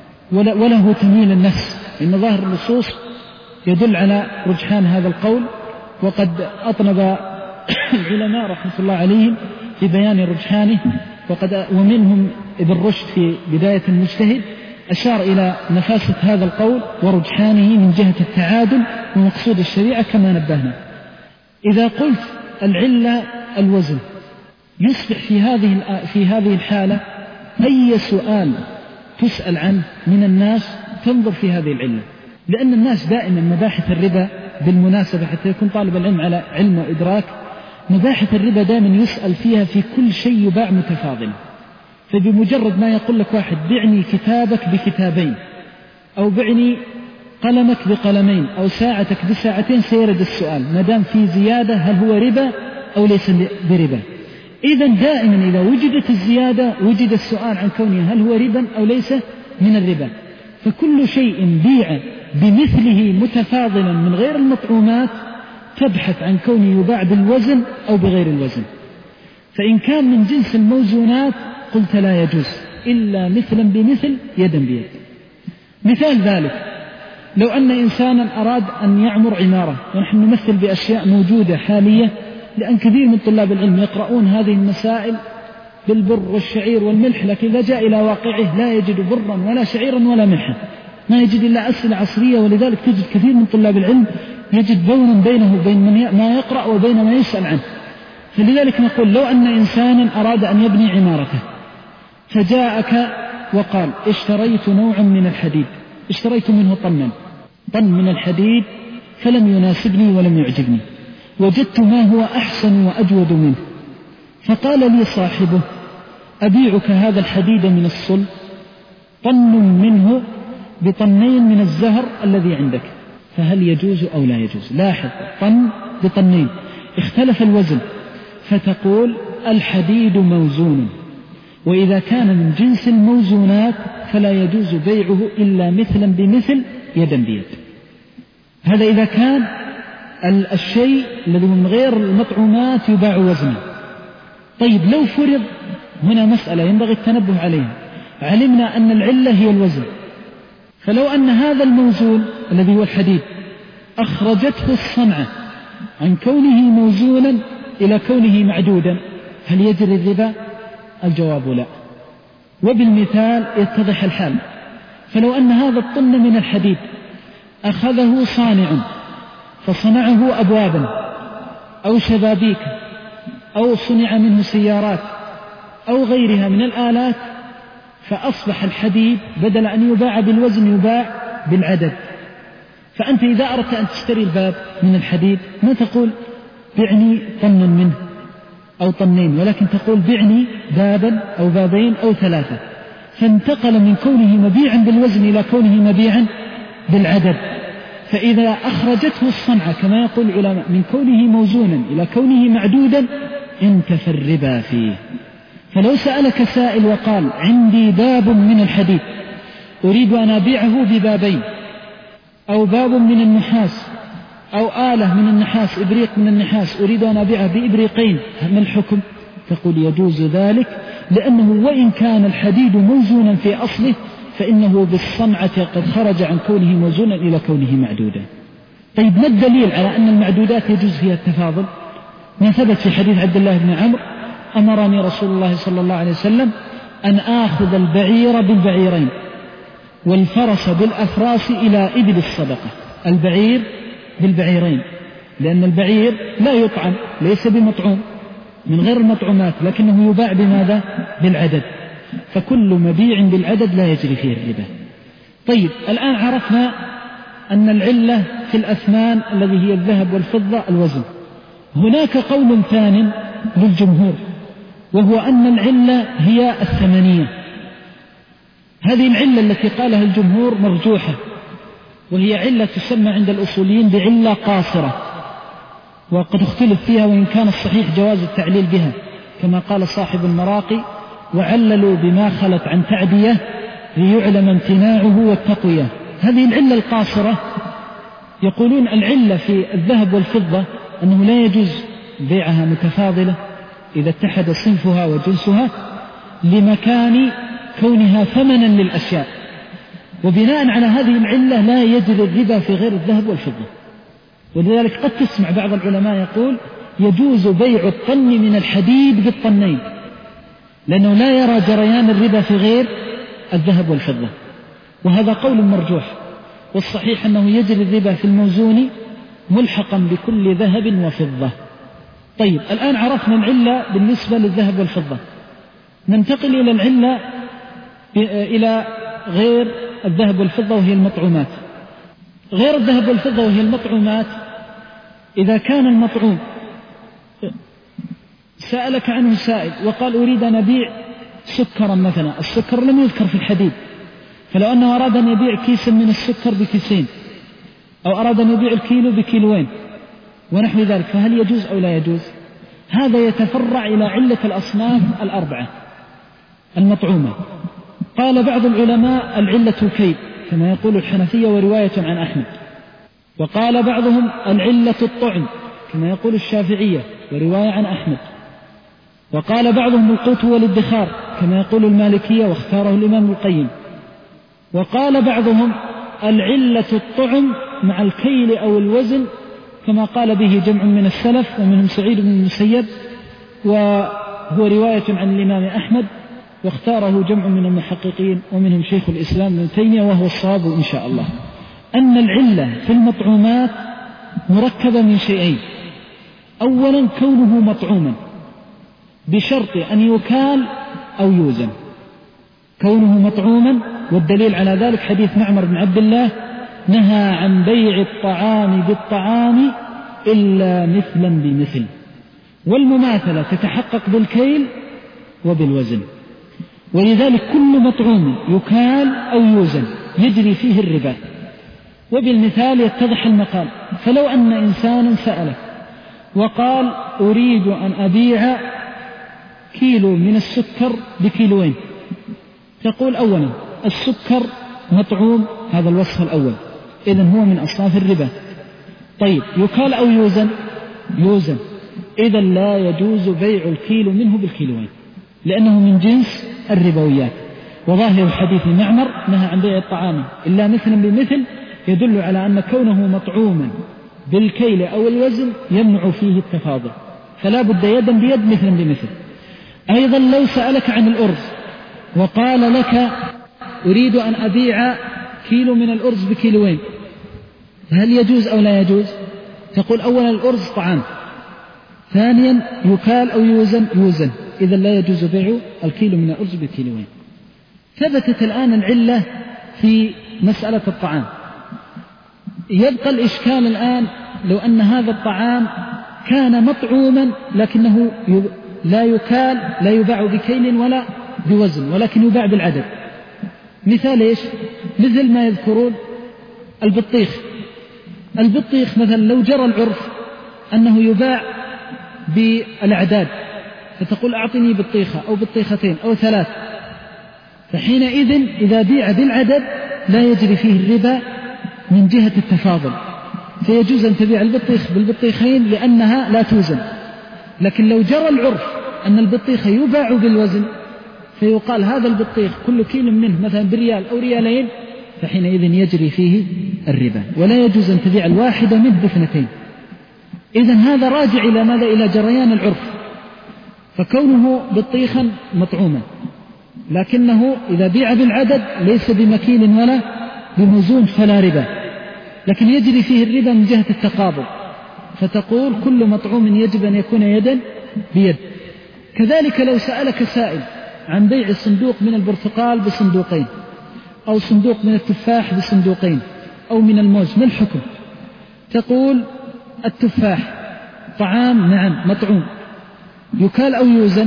وله تميل النفس، إن ظاهر النصوص يدل على رجحان هذا القول. وقد أطنب العلماء رحمة الله عليهم في بيان رجحانه، وقد ومنهم ابن رشد في بداية المجتهد أشار إلى نفاسة هذا القول ورجحانه من جهة التعادل ومقصود الشريعة كما نبهنا. إذا قلت العلة الوزن، يصبح في هذه في هذه الحالة أي سؤال تسأل عنه من الناس تنظر في هذه العلة، لأن الناس دائما مباحث الربا بالمناسبة حتى يكون طالب العلم على علم وإدراك، مباحث الربا دائما يسأل فيها في كل شيء يباع متفاضل. فبمجرد ما يقول لك واحد بعني كتابك بكتابين أو بعني قلمك بقلمين أو ساعتك بساعتين سيرد السؤال ما دام في زيادة هل هو ربا أو ليس بربا. إذن دائما إذا وجدت الزيادة وجد السؤال عن كونه هل هو ربا أو ليس من الربا. فكل شيء بيع بمثله متفاضلا من غير المطعومات تبحث عن كونه يباع بالوزن أو بغير الوزن. فإن كان من جنس الموزونات قلت لا يجوز إلا مثلا بمثل يدا بيد. مثال ذلك لو أن إنسانا أراد أن يعمر عمارة، ونحن نمثل بأشياء موجودة حالية لأن كثير من طلاب العلم يقرؤون هذه المسائل بالبر والشعير والملح، لكن إذا جاء إلى واقعه لا يجد برا ولا شعيرا ولا ملحا، ما يجد إلا أسئلة عصرية. ولذلك تجد كثير من طلاب العلم يجد بونا بينه وبين ما يقرأ وبين ما يسأل عنه. فلذلك نقول لو أن إنسانا أراد أن يبني عمارته فجاءك وقال اشتريت نوعا من الحديد، اشتريت منه طنا طن من الحديد فلم يناسبني ولم يعجبني، وجدت ما هو أحسن وأجود منه، فقال لي صاحبه أبيعك هذا الحديد من الصلب طن منه بطنين من الزهر الذي عندك، فهل يجوز أو لا يجوز؟ لاحظ، طن بطنين اختلف الوزن، فتقول الحديد موزون، وإذا كان من جنس الموزونات فلا يجوز بيعه إلا مثلا بمثل يدا بيد. هذا إذا كان الشيء الذي من غير المطعومات يباع وزنه. طيب لو فرض، هنا مسألة ينبغي التنبه عليها، علمنا أن العلة هي الوزن، فلو أن هذا الموزون الذي هو الحديد أخرجته الصنعة عن كونه موزونا إلى كونه معدودا، هل يجري الربا؟ الجواب لا. وبالمثال يتضح الحال، فلو أن هذا الطن من الحديد أخذه صانع فصنعه أبوابا أو شبابيك أو صنع منه سيارات أو غيرها من الآلات، فأصبح الحديد بدل أن يباع بالوزن يباع بالعدد. فأنت إذا أردت أن تشتري الباب من الحديد ما تقول بعني طن منه أو طنين، ولكن تقول بعني بابا أو بابين أو ثلاثة. فانتقل من كونه مبيعا بالوزن إلى كونه مبيعا بالعدد. فإذا أخرجته الصنعة كما يقول العلماء من كونه موزونا إلى كونه معدودا انتفى الربا فيه. فلو سألك سائل وقال عندي باب من الحديد أريد أن أبيعه ببابين، أو باب من النحاس، أو آلة من النحاس، إبريق من النحاس أريد أن أبيعه بإبريقين، ما الحكم؟ تقول يجوز ذلك، لأنه وإن كان الحديد موزونا في أصله فإنه بالصنعة قد خرج عن كونه موزونا إلى كونه معدودا. طيب ما الدليل على أن المعدودات يجوز فيها التفاضل؟ ما ثبت في حديث عبد الله بن عمرو أمرني رسول الله صلى الله عليه وسلم أن آخذ البعير بالبعيرين والفرس بالأفراس إلى إبل الصدقة. البعير بالبعيرين، لأن البعير لا يطعم، ليس بمطعوم من غير المطعومات، لكنه يباع بماذا؟ بالعدد. فكل مبيع بالعدد لا يجري فيه الربا. طيب الآن عرفنا أن العلة في الأثمان الذي هي الذهب والفضة الوزن. هناك قول ثاني للجمهور، وهو أن العلة هي الثمنية. هذه العلة التي قالها الجمهور مرجوحة، وهي علة تسمى عند الأصوليين بعلة قاصرة، وقد اختلف فيها، وإن كان الصحيح جواز التعليل بها كما قال صاحب المراقي: وعللوا بما خلت عن تعدية ليعلم امتناعه والتقوية. هذه العلة القاصرة يقولون العلة في الذهب والفضة أنه لا يجوز بيعها متفاضلة إذا اتحد صنفها وجنسها لمكان كونها ثمنا للأشياء، وبناء على هذه العلة لا يجري الربا في غير الذهب والفضة. ولذلك قد تسمع بعض العلماء يقول يجوز بيع الطن من الحديد بالطنين، لأنه لا يرى جريان الربا في غير الذهب والفضة، وهذا قول مرجوح. والصحيح أنه يجري الربا في الموزون ملحقا بكل ذهب وفضة. طيب الآن عرفنا العلة بالنسبة للذهب والفضة، ننتقل إلى العلة إلى غير الذهب والفضة وهي المطعومات. غير الذهب والفضة وهي المطعومات، إذا كان المطعوم سألك عنه سائل وقال أريد أن أبيع سكرا مثلا، السكر لم يذكر في الحديد، فلو أنه أراد أن يبيع كيسا من السكر بكيسين، أو أراد أن يبيع الكيلو بكيلوين ونحو ذلك، فهل يجوز أو لا يجوز؟ هذا يتفرع إلى علة الأصناف الأربعة المطعومة. قال بعض العلماء العلة الكيل كما يقول الحنفية ورواية عن أحمد، وقال بعضهم العلة الطعم كما يقول الشافعية ورواية عن أحمد، وقال بعضهم القوت والادخار كما يقول المالكية واختاره الإمام القيم، وقال بعضهم العلة الطعم مع الكيل أو الوزن كما قال به جمع من السلف ومنهم سعيد بن المسيب، وهو رواية عن الإمام أحمد، واختاره جمع من المحققين ومنهم شيخ الإسلام ابن تيمية، وهو الصواب إن شاء الله أن العلة في المطعومات مركبة من شيئين: أولا كونه مطعوما بشرط أن يكال أو يوزن، كونه مطعوما، والدليل على ذلك حديث معمر بن عبد الله نهى عن بيع الطعام بالطعام إلا مثلا بمثل، والمماثلة تتحقق بالكيل وبالوزن، ولذلك كل مطعوم يكال أو يوزن يجري فيه الربا. وبالمثال يتضح المقال، فلو أن إنسانا سألك وقال أريد أن أبيع كيلو من السكر بكيلوين، تقول أولا السكر مطعوم، هذا الوصف الأول، إذن هو من أصناف الربا. طيب يكال أو يوزن؟ يوزن، إذن لا يجوز بيع الكيلو منه بالكيلوين لأنه من جنس الربويات. وظاهر الحديث معمر نهى عن بيع الطعام إلا مثلا بمثل، يدل على أن كونه مطعوما بالكيل أو الوزن يمنع فيه التفاضل، فلا بد يدا بيد مثلا بمثل. أيضا لو سألك عن الأرز وقال لك أريد أن أبيع كيلو من الأرز بكيلوين، هل يجوز أو لا يجوز؟ تقول أولا الأرز طعام ثانيا يكال أو يوزن يوزن، إذا لا يجوز بيع الكيلو من الأرز بكيلوين. ثبتت الآن العلة في مسألة الطعام. يبقى الإشكال الآن لو أن هذا الطعام كان مطعوما لكنه لا يكال، لا يباع بكيل ولا بوزن، ولكن يباع بالعدد. مثال إيش؟ مثل ما يذكرون البطيخ. البطيخ مثلا لو جرى العرف أنه يباع بالأعداد، فتقول أعطني بطيخة أو بطيختين أو ثلاث، فحينئذ إذا بيع بالعدد لا يجري فيه الربا من جهة التفاضل، فيجوز أن تبيع البطيخ بالبطيخين لأنها لا توزن. لكن لو جرى العرف أن البطيخ يباع بالوزن، فيقال هذا البطيخ كل كيلو منه مثلا بريال أو ريالين، فحينئذ يجري فيه الربا، ولا يجوز أن تبيع الواحدة منه باثنتين. إذن هذا راجع إلى ماذا؟ إلى جريان العرف. فكونه بطيخا مطعوما لكنه إذا بيع بالعدد ليس بمكيل ولا بموزون فلا ربا، لكن يجري فيه الربا من جهة التقابض، فتقول كل مطعوم يجب أن يكون يدا بيد. كذلك لو سألك سائل عن بيع صندوق من البرتقال بصندوقين، أو صندوق من التفاح بصندوقين، أو من الموز، ما الحكم؟ تقول التفاح طعام نعم مطعوم، يكال أو يوزن؟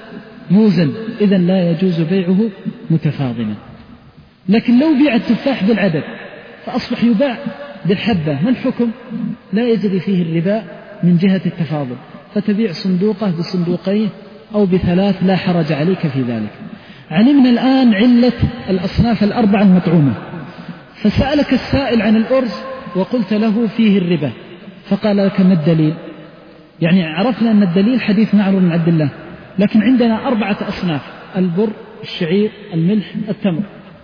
يوزن، إذن لا يجوز بيعه متفاضلا. لكن لو بيع التفاح بالعدد فأصبح يباع بالحبة، ما الحكم؟ لا يجري فيه الربا من جهة التفاضل، فتبيع صندوقه بصندوقين أو بثلاث، لا حرج عليك في ذلك. علمنا الآن علة الأصناف الأربعة المطعومة. فسألك السائل عن الأرز وقلت له فيه الربا، فقال لك ما الدليل؟ يعني عرفنا أن الدليل حديث معمر بن عبد الله، لكن عندنا أربعة أصناف: البر، الشعير، الملح، التمر.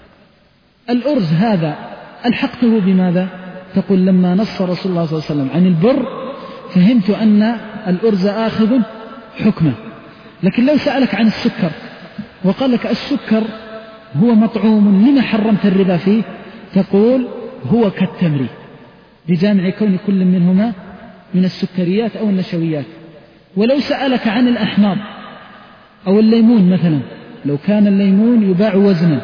الأرز هذا ألحقته بماذا؟ تقول لما نص رسول الله صلى الله عليه وسلم عن البر فهمت أن الأرز آخذ حكمه. لكن لو سألك عن السكر وقال لك السكر هو مطعوم، لما حرمت الربا فيه؟ تقول هو كالتمر بجامع كون كل منهما من السكريات أو النشويات. ولو سألك عن الأحماض أو الليمون مثلا، لو كان الليمون يباع وزنا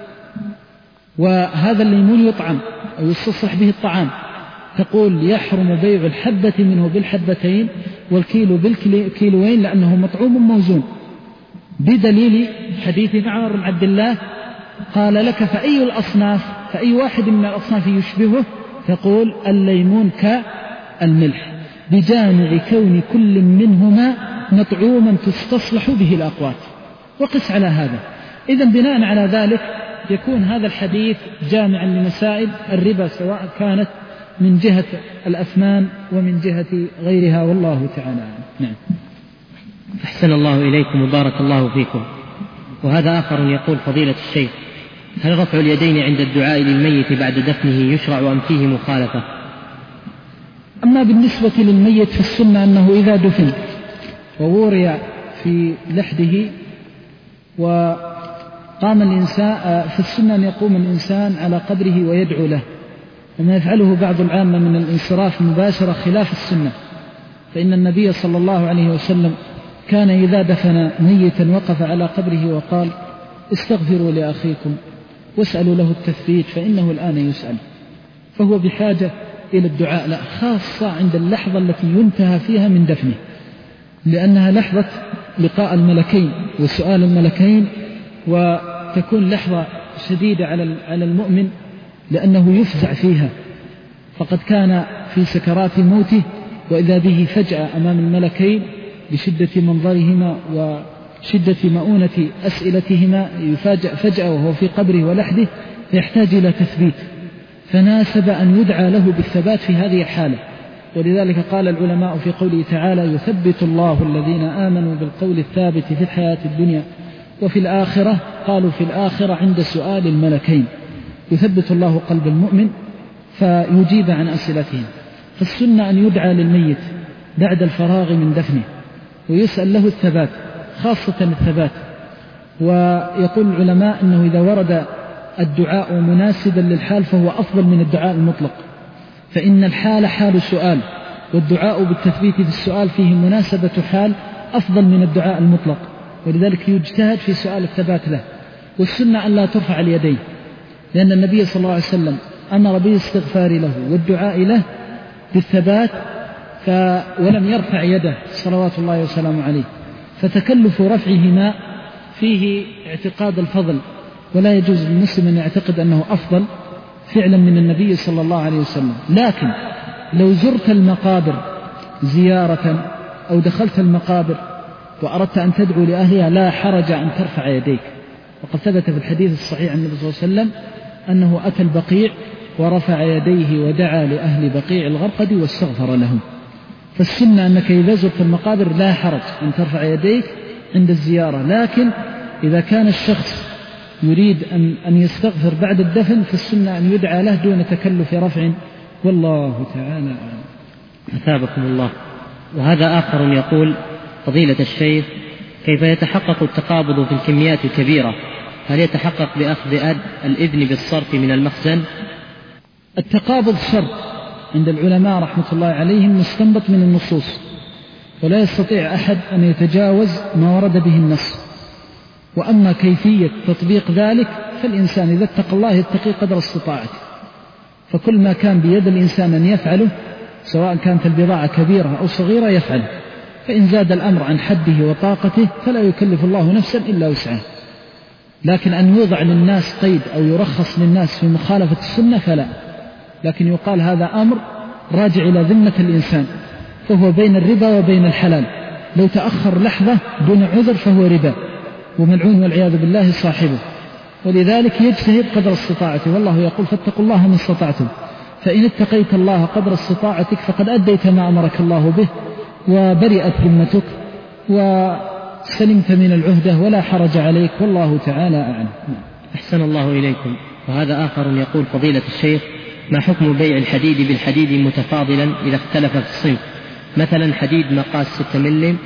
وهذا الليمون يطعم أو يستصلح به الطعام، تقول يحرم بيع الحبة منه بالحبتين والكيلو بالكيلوين لأنه مطعوم موزون، بدليل حديث معمر بن عبد الله قال لك فأي الأصناف، فأي واحد من الأصناف يشبهه؟ تقول الليمون كالملح بجامع كون كل منهما مطعوما تستصلح به الأقوات. وقس على هذا. إذن بناء على ذلك يكون هذا الحديث جامعا لمسائل الربا، سواء كانت من جهة الأثمان ومن جهة غيرها، والله تعالى نعم. أحسن الله إليكم وبارك الله فيكم. وهذا آخر يقول فضيلة الشيخ: هل رفع اليدين عند الدعاء للميت بعد دفنه يشرع أم فيه مخالفة؟ أما بالنسبة للميت فالسنة أنه إذا دفن ووري في لحده وقام الإنسان، في السنة أن يقوم الإنسان على قبره ويدعو له، وما يفعله بعض العامة من الانصراف مباشرة خلاف السنة. فإن النبي صلى الله عليه وسلم كان إذا دفن ميتا وقف على قبره وقال: استغفروا لأخيكم واسألوا له التثبيت فإنه الآن يسأل. فهو بحاجة إلى الدعاء، لا خاصة عند اللحظة التي ينتهى فيها من دفنه، لأنها لحظة لقاء الملكين وسؤال الملكين، وتكون لحظة شديدة على المؤمن لأنه يفزع فيها، فقد كان في سكرات موته وإذا به فجأة أمام الملكين بشدة منظرهما وشدة مؤونة أسئلتهما، يفاجأ فجأة وهو في قبره ولحده، فيحتاج إلى تثبيت، فناسب أن يدعى له بالثبات في هذه الحالة. ولذلك قال العلماء في قوله تعالى: يثبت الله الذين آمنوا بالقول الثابت في الحياة الدنيا وفي الآخرة. قالوا في الآخرة عند سؤال الملكين يثبت الله قلب المؤمن فيجيب عن أسئلتهم. فالسنة أن يدعى للميت بعد الفراغ من دفنه ويسأل له الثبات، خاصة الثبات. ويقول العلماء أنه إذا ورد الدعاء مناسبا للحال فهو أفضل من الدعاء المطلق، فإن الحال حال سؤال والدعاء بالتثبيت في السؤال فيه مناسبة حال أفضل من الدعاء المطلق، ولذلك يجتهد في سؤال الثبات له. والسنة أن لا ترفع اليدين، لأن النبي صلى الله عليه وسلم أمر بالاستغفار له والدعاء له بالثبات ف... ولم يرفع يده صلوات الله وسلامه عليه، فتكلف رفعهما فيه اعتقاد الفضل، ولا يجوز للمسلم أن يعتقد أنه أفضل فعلا من النبي صلى الله عليه وسلم. لكن لو زرت المقابر زيارة أو دخلت المقابر وأردت أن تدعو لأهلها لا حرج أن ترفع يديك، وقد ثبت في الحديث الصحيح عن النبي صلى الله عليه وسلم أنه أتى البقيع ورفع يديه ودعا لأهل بقيع الغرقد واستغفر لهم. فالسنة أنك إذا زرت المقابر لا حرج أن ترفع يديك عند الزيارة، لكن إذا كان الشخص يريد أن, أن يستغفر بعد الدفن فالسنة أن يدعى له دون تكلف رفع، والله تعالى أعلم. أثابكم الله. وهذا آخر يقول: فضيلة الشيخ، كيف يتحقق التقابض في الكميات الكبيرة؟ هل يتحقق بأخذ أد الإذن بالصرف من المخزن؟ التقابض شرط عند العلماء رحمة الله عليهم مستنبط من النصوص، ولا يستطيع أحد أن يتجاوز ما ورد به النص. وأما كيفية تطبيق ذلك فالإنسان إذا اتقى الله يتقي قدر استطاعته، فكل ما كان بيد الإنسان أن يفعله سواء كانت البضاعة كبيرة أو صغيرة يفعله، فإن زاد الأمر عن حده وطاقته فلا يكلف الله نفسا إلا وسعها. لكن أن يوضع للناس قيد أو يرخص للناس في مخالفة السنة فلا، لكن يقال هذا أمر راجع إلى ذمة الإنسان، فهو بين الربا وبين الحلال، لو تأخر لحظة دون عذر فهو ربا وملعون والعياذ بالله صاحبه. ولذلك يجتهد قدر استطاعته، والله يقول: فاتقوا الله ما استطعتم، فإن اتقيت الله قدر استطاعتك فقد أديت ما أمرك الله به وبرئت ذمتك وسلمت من العهدة ولا حرج عليك، والله تعالى أعلم. أحسن الله إليكم. وهذا آخر يقول: فضيلة الشيخ، ما حكم بيع الحديد بالحديد متفاضلا إذا اختلف في الصنف؟ مثلا حديد مقاس ستة ملم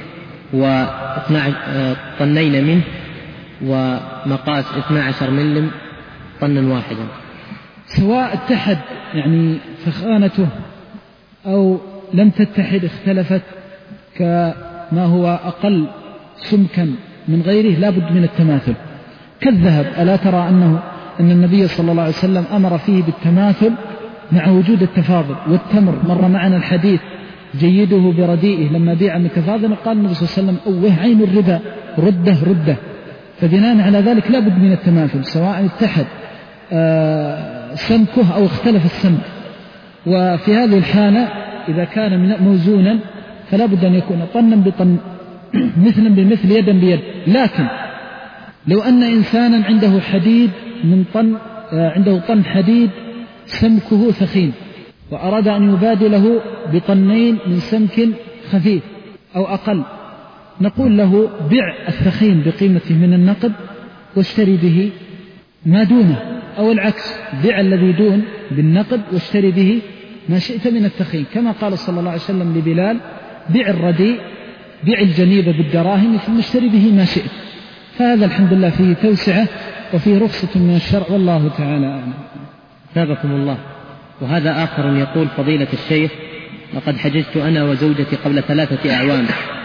وطنين منه، ومقاس اثني عشر ملم طنا واحدا، سواء اتحد يعني فخانته أو لم تتحد اختلفت، كما هو أقل سمكا من غيره لا بد من التماثل. كالذهب، ألا ترى أنه أن النبي صلى الله عليه وسلم أمر فيه بالتماثل مع وجود التفاضل؟ والتمر مر معنا الحديث جيده برديئه لما بيع متفاضلا قال النبي صلى الله عليه وسلم: أوه عين الربا رده رده. فبناء على ذلك لا بد من التماثل، سواء اتحد سمكه أو اختلف السمك. وفي هذه الحالة إذا كان موزونا فلا بد أن يكون طنا بطن مثلا بمثل يدا بيد. لكن لو أن إنسانا عنده حديد من طن عنده طن حديد سمكه ثخين وأراد أن يبادله بطنين من سمك خفيف أو أقل، نقول له: بع الثخين بقيمته من النقد واشتري به ما دونه، أو العكس، بع الذي دون بالنقد واشتري به ما شئت من الثخين، كما قال صلى الله عليه وسلم لبلال: بع الرديء بع الجنيب بالدراهم ثم اشتري به ما شئت. فهذا الحمد لله فيه توسعة وفيه رخصة من الشرع، والله تعالى أعلم. ثابكم الله. وهذا آخر يقول: فضيلة الشيخ، لقد حججت أنا وزوجتي قبل ثلاثة أعوام،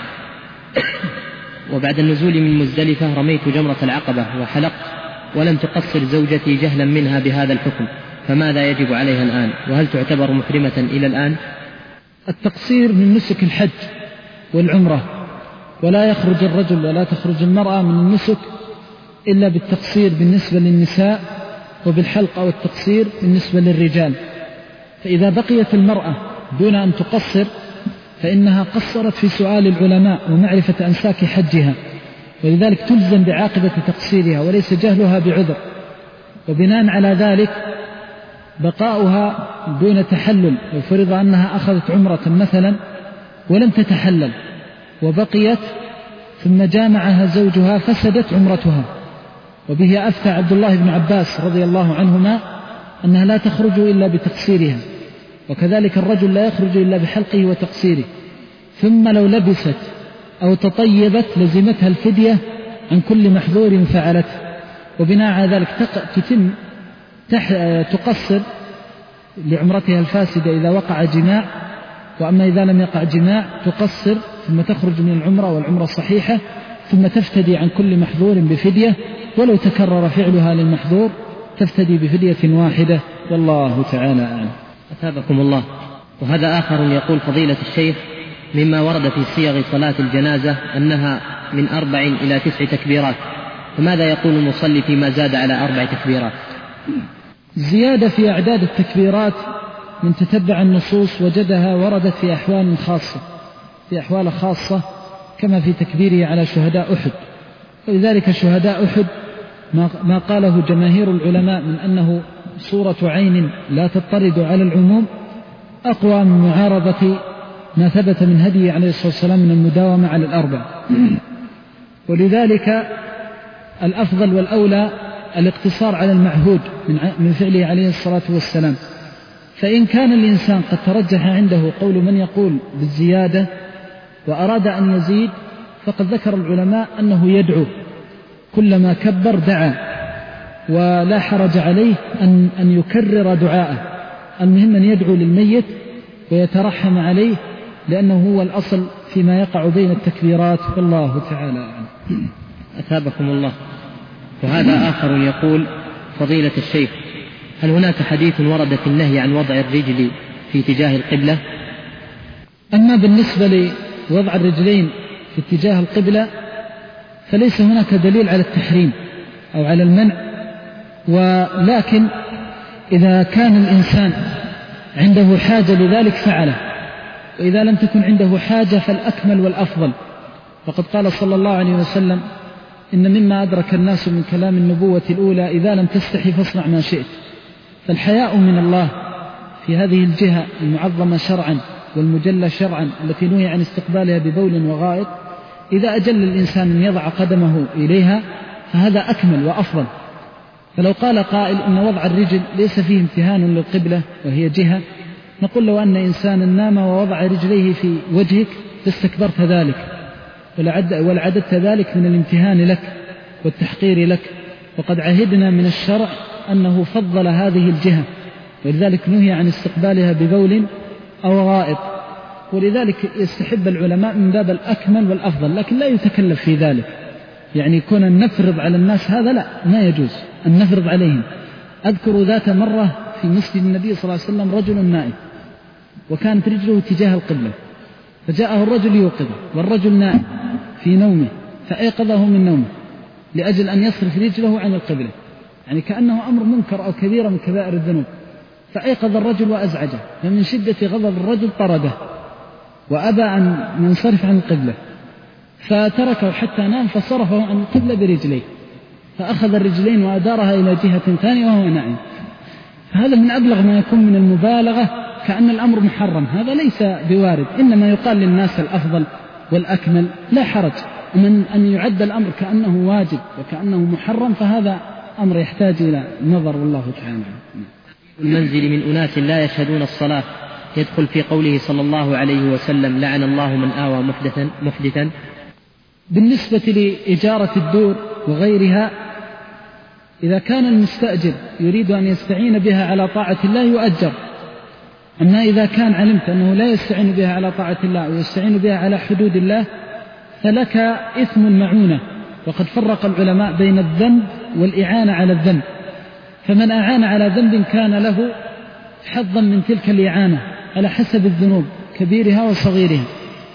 وبعد النزول من مزدلفة رميت جمرة العقبة وحلقت، ولم تقصر زوجتي جهلا منها بهذا الحكم، فماذا يجب عليها الآن؟ وهل تعتبر محرمة إلى الآن؟ التقصير من نسك الحج والعمرة، ولا يخرج الرجل ولا تخرج المرأة من النسك إلا بالتقصير بالنسبة للنساء، وبالحلق أو التقصير بالنسبة للرجال. فإذا بقيت المرأة دون أن تقصر فإنها قصرت في سؤال العلماء ومعرفة أنساك حجها، ولذلك تلزم بعاقبة تقصيرها وليس جهلها بعذر. وبناء على ذلك بقاؤها دون تحلل، لو فرض أنها أخذت عمرة مثلا ولم تتحلل وبقيت ثم جامعها زوجها فسدت عمرتها. وبه أفتى عبد الله بن عباس رضي الله عنهما أنها لا تخرج إلا بتقصيرها، وكذلك الرجل لا يخرج إلا بحلقه وتقصيره. ثم لو لبست أو تطيبت لزمتها الفدية عن كل محظور فعلته. وبناء على ذلك تتم تقصر لعمرتها الفاسدة إذا وقع جماع وأما إذا لم يقع جماع تقصر ثم تخرج من العمرة والعمرة صحيحة، ثم تفتدي عن كل محظور بفدية، ولو تكرر فعلها للمحظور تفتدي بفدية واحدة، والله تعالى أعلم. أثابكم الله. وهذا آخر يقول: فضيلة الشيخ، مما ورد في صيغ صلاة الجنازة أنها من أربع إلى تسع تكبيرات، فماذا يقول المصلي فيما زاد على أربع تكبيرات؟ زيادة في أعداد التكبيرات من تتبع النصوص وجدها وردت في أحوال خاصة في أحوال خاصة كما في تكبيره على شهداء أحد، ولذلك شهداء أحد ما قاله جماهير العلماء من أنه صورة عين لا تطرد على العموم أقوى من معارضة ما ثبت من هديه عليه الصلاة والسلام من المداومة على الأربع. ولذلك الأفضل والأولى الاقتصار على المعهود من فعله عليه الصلاة والسلام. فإن كان الإنسان قد ترجح عنده قول من يقول بالزيادة وأراد أن يزيد، فقد ذكر العلماء أنه يدعو كلما كبر دعا، ولا حرج عليه أن, أن يكرر دعاءه. المهم أن يدعو للميت ويترحم عليه، لأنه هو الأصل فيما يقع بين التكبيرات، والله تعالى أعلم. أثابكم الله. وهذا آخر يقول: فضيلة الشيخ، هل هناك حديث ورد في النهي عن وضع الرجل في اتجاه القبلة؟ أما بالنسبة لوضع الرجلين في اتجاه القبلة فليس هناك دليل على التحريم أو على المنع، ولكن إذا كان الإنسان عنده حاجة لذلك فعله، وإذا لم تكن عنده حاجة فالأكمل والأفضل. فقد قال صلى الله عليه وسلم: إن مما أدرك الناس من كلام النبوة الأولى إذا لم تستحي فاصنع ما شئت. فالحياء من الله في هذه الجهة المعظمة شرعا والمجلة شرعا التي نهي عن استقبالها ببول وغائط، إذا أجل الإنسان أن يضع قدمه إليها فهذا أكمل وأفضل. فلو قال قائل إن وضع الرجل ليس فيه امتهان للقبلة وهي جهة، نقول له أن إنسانا نام ووضع رجليه في وجهك فاستكبرت ذلك ولعددت ذلك من الامتهان لك والتحقير لك، وقد عهدنا من الشرع أنه فضل هذه الجهة، ولذلك نهي عن استقبالها ببول أو غائط. ولذلك يستحب العلماء من باب الأكمل والأفضل، لكن لا يتكلف في ذلك، يعني كنا نفرض على الناس هذا لا، ما يجوز أن نفرض عليهم. أذكر ذات مرة في مسجد النبي صلى الله عليه وسلم رجل نائم وكانت رجله اتجاه القبلة، فجاءه الرجل يوقظه والرجل نائم في نومه، فأيقظه من نومه لأجل أن يصرف رجله عن القبلة، يعني كأنه أمر منكر أو كبيرة من كبائر الذنوب. فأيقظ الرجل وأزعجه، فمن شدة غضب الرجل طرده وأبى أن ينصرف عن القبلة، فتركه حتى نام فصرفه عن القبلة برجليه، فأخذ الرجلين وأدارها إلى جهة ثانية وهو نائم. هذا من أبلغ ما يكون من المبالغة، كأن الأمر محرم. هذا ليس بوارد، إنما يقال للناس الأفضل والأكمل، لا حرج. من أن يعد الأمر كأنه واجب وكأنه محرم فهذا أمر يحتاج إلى نظر، والله تعالى. المنزل من أناس لا يشهدون الصلاة يدخل في قوله صلى الله عليه وسلم: لعن الله من آوى محدثا محدثا. بالنسبة لإجارة الدور وغيرها، إذا كان المستأجر يريد أن يستعين بها على طاعة الله يؤجر. أما إذا كان علمت أنه لا يستعين بها على طاعة الله ويستعين بها على حدود الله فلك إثم المعونة. وقد فرق العلماء بين الذنب والإعانة على الذنب، فمن أعان على ذنب كان له حظا من تلك الإعانة على حسب الذنوب كبيرها وصغيرها.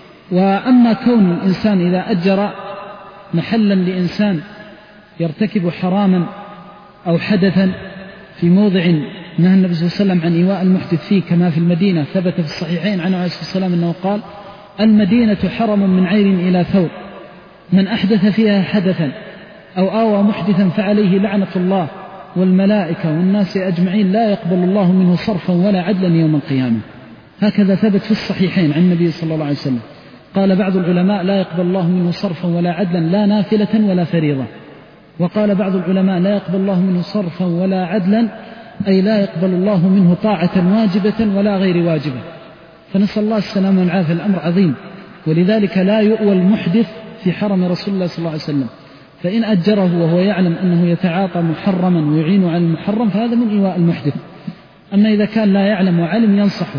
وأما كون الإنسان إذا أجر محلا لإنسان يرتكب حراما أو حدثا في موضع نهى النبي صلى الله عليه وسلم عن إيواء المحدث فيه، كما في المدينة ثبت في الصحيحين عنه عليه الصلاة والسلام أنه قال: المدينة حرم من عير إلى ثور، من أحدث فيها حدثا أو آوى محدثا فعليه لعنة الله والملائكة والناس أجمعين لا يقبل الله منه صرفا ولا عدلا يوم القيامة. هكذا ثبت في الصحيحين عن النبي صلى الله عليه وسلم. قال بعض العلماء: لا يقبل الله منه صرفا ولا عدلا، لا نافلة ولا فريضة. وقال بعض العلماء: لا يقبل الله منه صرفا ولا عدلا، أي لا يقبل الله منه طاعة واجبة ولا غير واجبة. فنسأل الله السلامة والعافية، الأمر عظيم. ولذلك لا يؤوى المحدث في حرم رسول الله صلى الله عليه وسلم، فإن أجره وهو يعلم أنه يتعاطى محرما ويعين على المحرم فهذا من إيواء المحدث. أما إذا كان لا يعلم وعلم ينصحه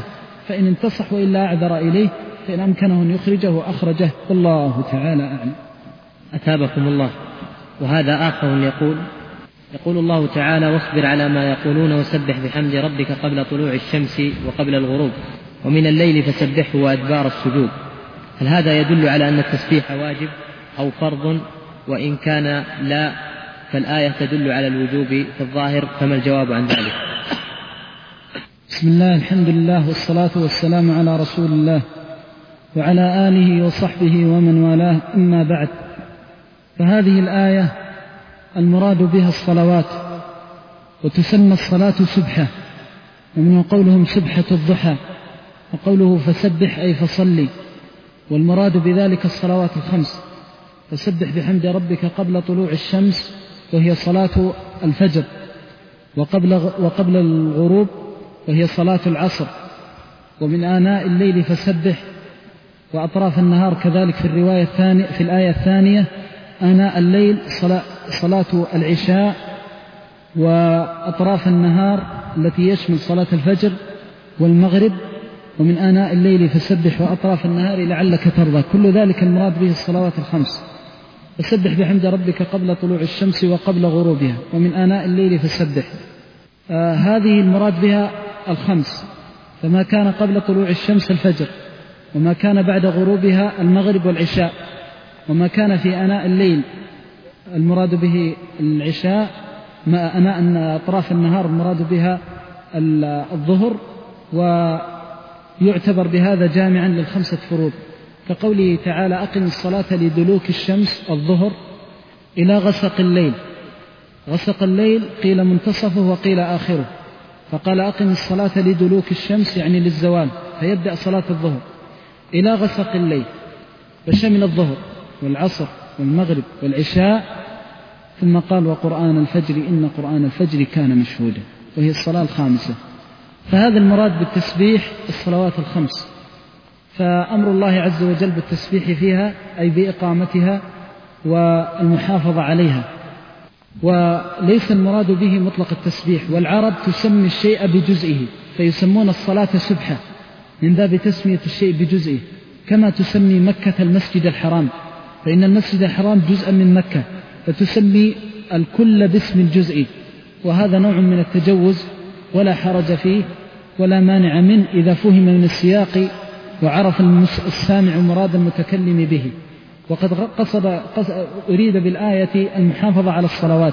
فإن انتصح وإلا أعذر إليه، فإن أمكنه أن يخرجه أخرجه، والله تعالى أعلم. أثابكم الله. وهذا آخر يقول يقول الله تعالى: واصبر على ما يقولون وسبح بحمد ربك قبل طلوع الشمس وقبل الغروب ومن الليل فسبحه وأدبار السجود. هل هذا يدل على أن التسبيح واجب أو فرض؟ وإن كان لا فالآية تدل على الوجوب في الظاهر، فما الجواب عن ذلك؟ بسم الله، الحمد لله، والصلاة والسلام على رسول الله وعلى آله وصحبه ومن والاه، أما بعد. فهذه الآية المراد بها الصلوات، وتسمى الصلاة سبحة، ومن قولهم سبحة الضحى، وقوله فسبح أي فصلي، والمراد بذلك الصلوات الخمس. فسبح بحمد ربك قبل طلوع الشمس وهي صلاة الفجر، وقبل, وقبل الغروب وهي صلاة العصر، ومن آناء الليل فسبح، وأطراف النهار كذلك في الرواية الثانية في الآية الثانية آناء الليل صلاة العشاء، وأطراف النهار التي يشمل صلاة الفجر والمغرب، ومن آناء الليل فسبح وأطراف النهار لعلك ترضى. كل ذلك المراد به الصلوات الخمس. فسبح بحمد ربك قبل طلوع الشمس وقبل غروبها ومن آناء الليل فسبح. آه هذه المراد بها الخمس، فما كان قبل طلوع الشمس الفجر، وما كان بعد غروبها المغرب والعشاء، وما كان في آناء الليل المراد به العشاء، ما آناء أطراف النهار المراد بها الظهر، ويعتبر بهذا جامعا للخمسة فروض، كقوله تعالى: أقم الصلاة لدلوك الشمس الظهر إلى غسق الليل. غسق الليل قيل منتصفه وقيل آخره، فقال أقم الصلاة لدلوك الشمس يعني للزوال، فيبدأ صلاة الظهر إلى غسق الليل، فشمل الظهر والعصر والمغرب والعشاء، ثم قال: وقرآن الفجر إن قرآن الفجر كان مشهودا، وهي الصلاة الخامسة. فهذا المراد بالتسبيح الصلوات الخمس. فأمر الله عز وجل بالتسبيح فيها أي بإقامتها والمحافظة عليها، وليس المراد به مطلق التسبيح. والعرب تسمي الشيء بجزئه، فيسمون الصلاة سبحة من باب تسمية الشيء بجزئه، كما تسمي مكة المسجد الحرام، فإن المسجد الحرام جزءا من مكة، فتسمي الكل باسم الجزء، وهذا نوع من التجوز ولا حرج فيه ولا مانع منه إذا فهم من السياق وعرف السامع مراد المتكلم به. وقد قصد أريد بالآية المحافظة على الصلوات.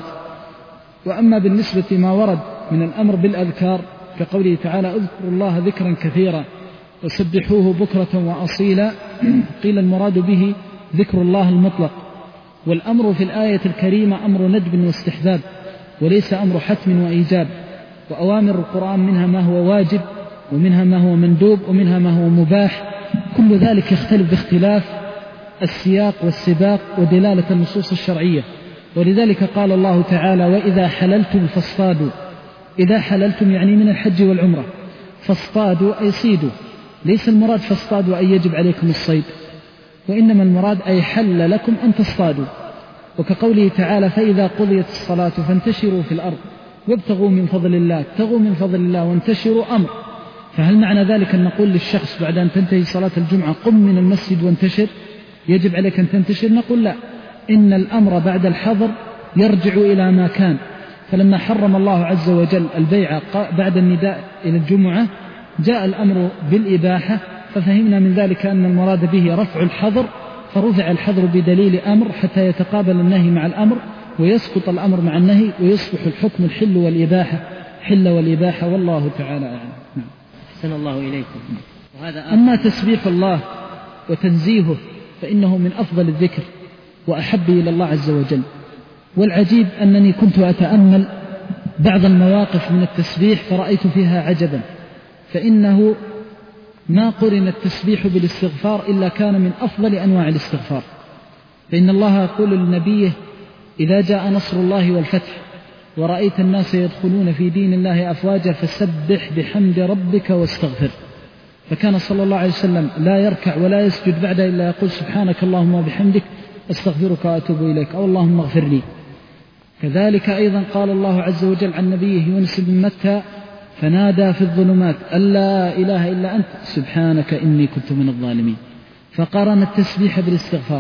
وأما بالنسبة ما ورد من الأمر بالأذكار كقوله تعالى: اذكروا الله ذكرا كثيرا وسبحوه بكرة وأصيلا، قيل المراد به ذكر الله المطلق. والأمر في الآية الكريمة أمر ندب واستحباب، وليس أمر حتم وإيجاب. وأوامر القرآن منها ما هو واجب، ومنها ما هو مندوب، ومنها ما هو مباح. كل ذلك يختلف باختلاف السياق والسباق ودلالة النصوص الشرعية. ولذلك قال الله تعالى: وإذا حللتم فاصطادوا. إذا حللتم يعني من الحج والعمرة، فاصطادوا أي صيدوا. ليس المراد فاصطادوا أي يجب عليكم الصيد، وإنما المراد أي حل لكم أن تصطادوا. وكقوله تعالى: فإذا قضيت الصلاة فانتشروا في الأرض وابتغوا من فضل الله. ابتغوا من فضل الله وانتشروا أمر. فهل معنى ذلك أن نقول للشخص بعد أن تنتهي صلاة الجمعة قم من المسجد وانتشر، يجب عليك أن تنتشر؟ نقول لا، إن الأمر بعد الحظر يرجع إلى ما كان. فلما حرم الله عز وجل البيع بعد النداء إلى الجمعة جاء الأمر بالإباحة، ففهمنا من ذلك أن المراد به رفع الحظر، فرفع الحظر بدليل أمر حتى يتقابل النهي مع الأمر ويسقط الأمر مع النهي، ويصبح الحكم الحل والإباحة حل والإباحة، والله تعالى أعلم. نعم. أحسن الله إليكم. وهذا أما تسبيح الله وتنزيهه فإنه من أفضل الذكر وأحب إلى الله عز وجل. والعجيب أنني كنت أتأمل بعض المواقف من التسبيح فرأيت فيها عجبا، فإنه ما قرن التسبيح بالاستغفار إلا كان من أفضل أنواع الاستغفار. فإن الله يقول لنبيه: إذا جاء نصر الله والفتح ورأيت الناس يدخلون في دين الله أفواجا فسبح بحمد ربك واستغفر. فكان صلى الله عليه وسلم لا يركع ولا يسجد بعد إلا يقول: سبحانك اللهم وبحمدك أستغفرك وأتوب إليك، أو اللهم اغفر لي. كذلك أيضا قال الله عز وجل عن نبيه يونس بن متى: فنادى في الظلمات أن لا إله إلا أنت سبحانك إني كنت من الظالمين. فقارن التسبيح بالاستغفار.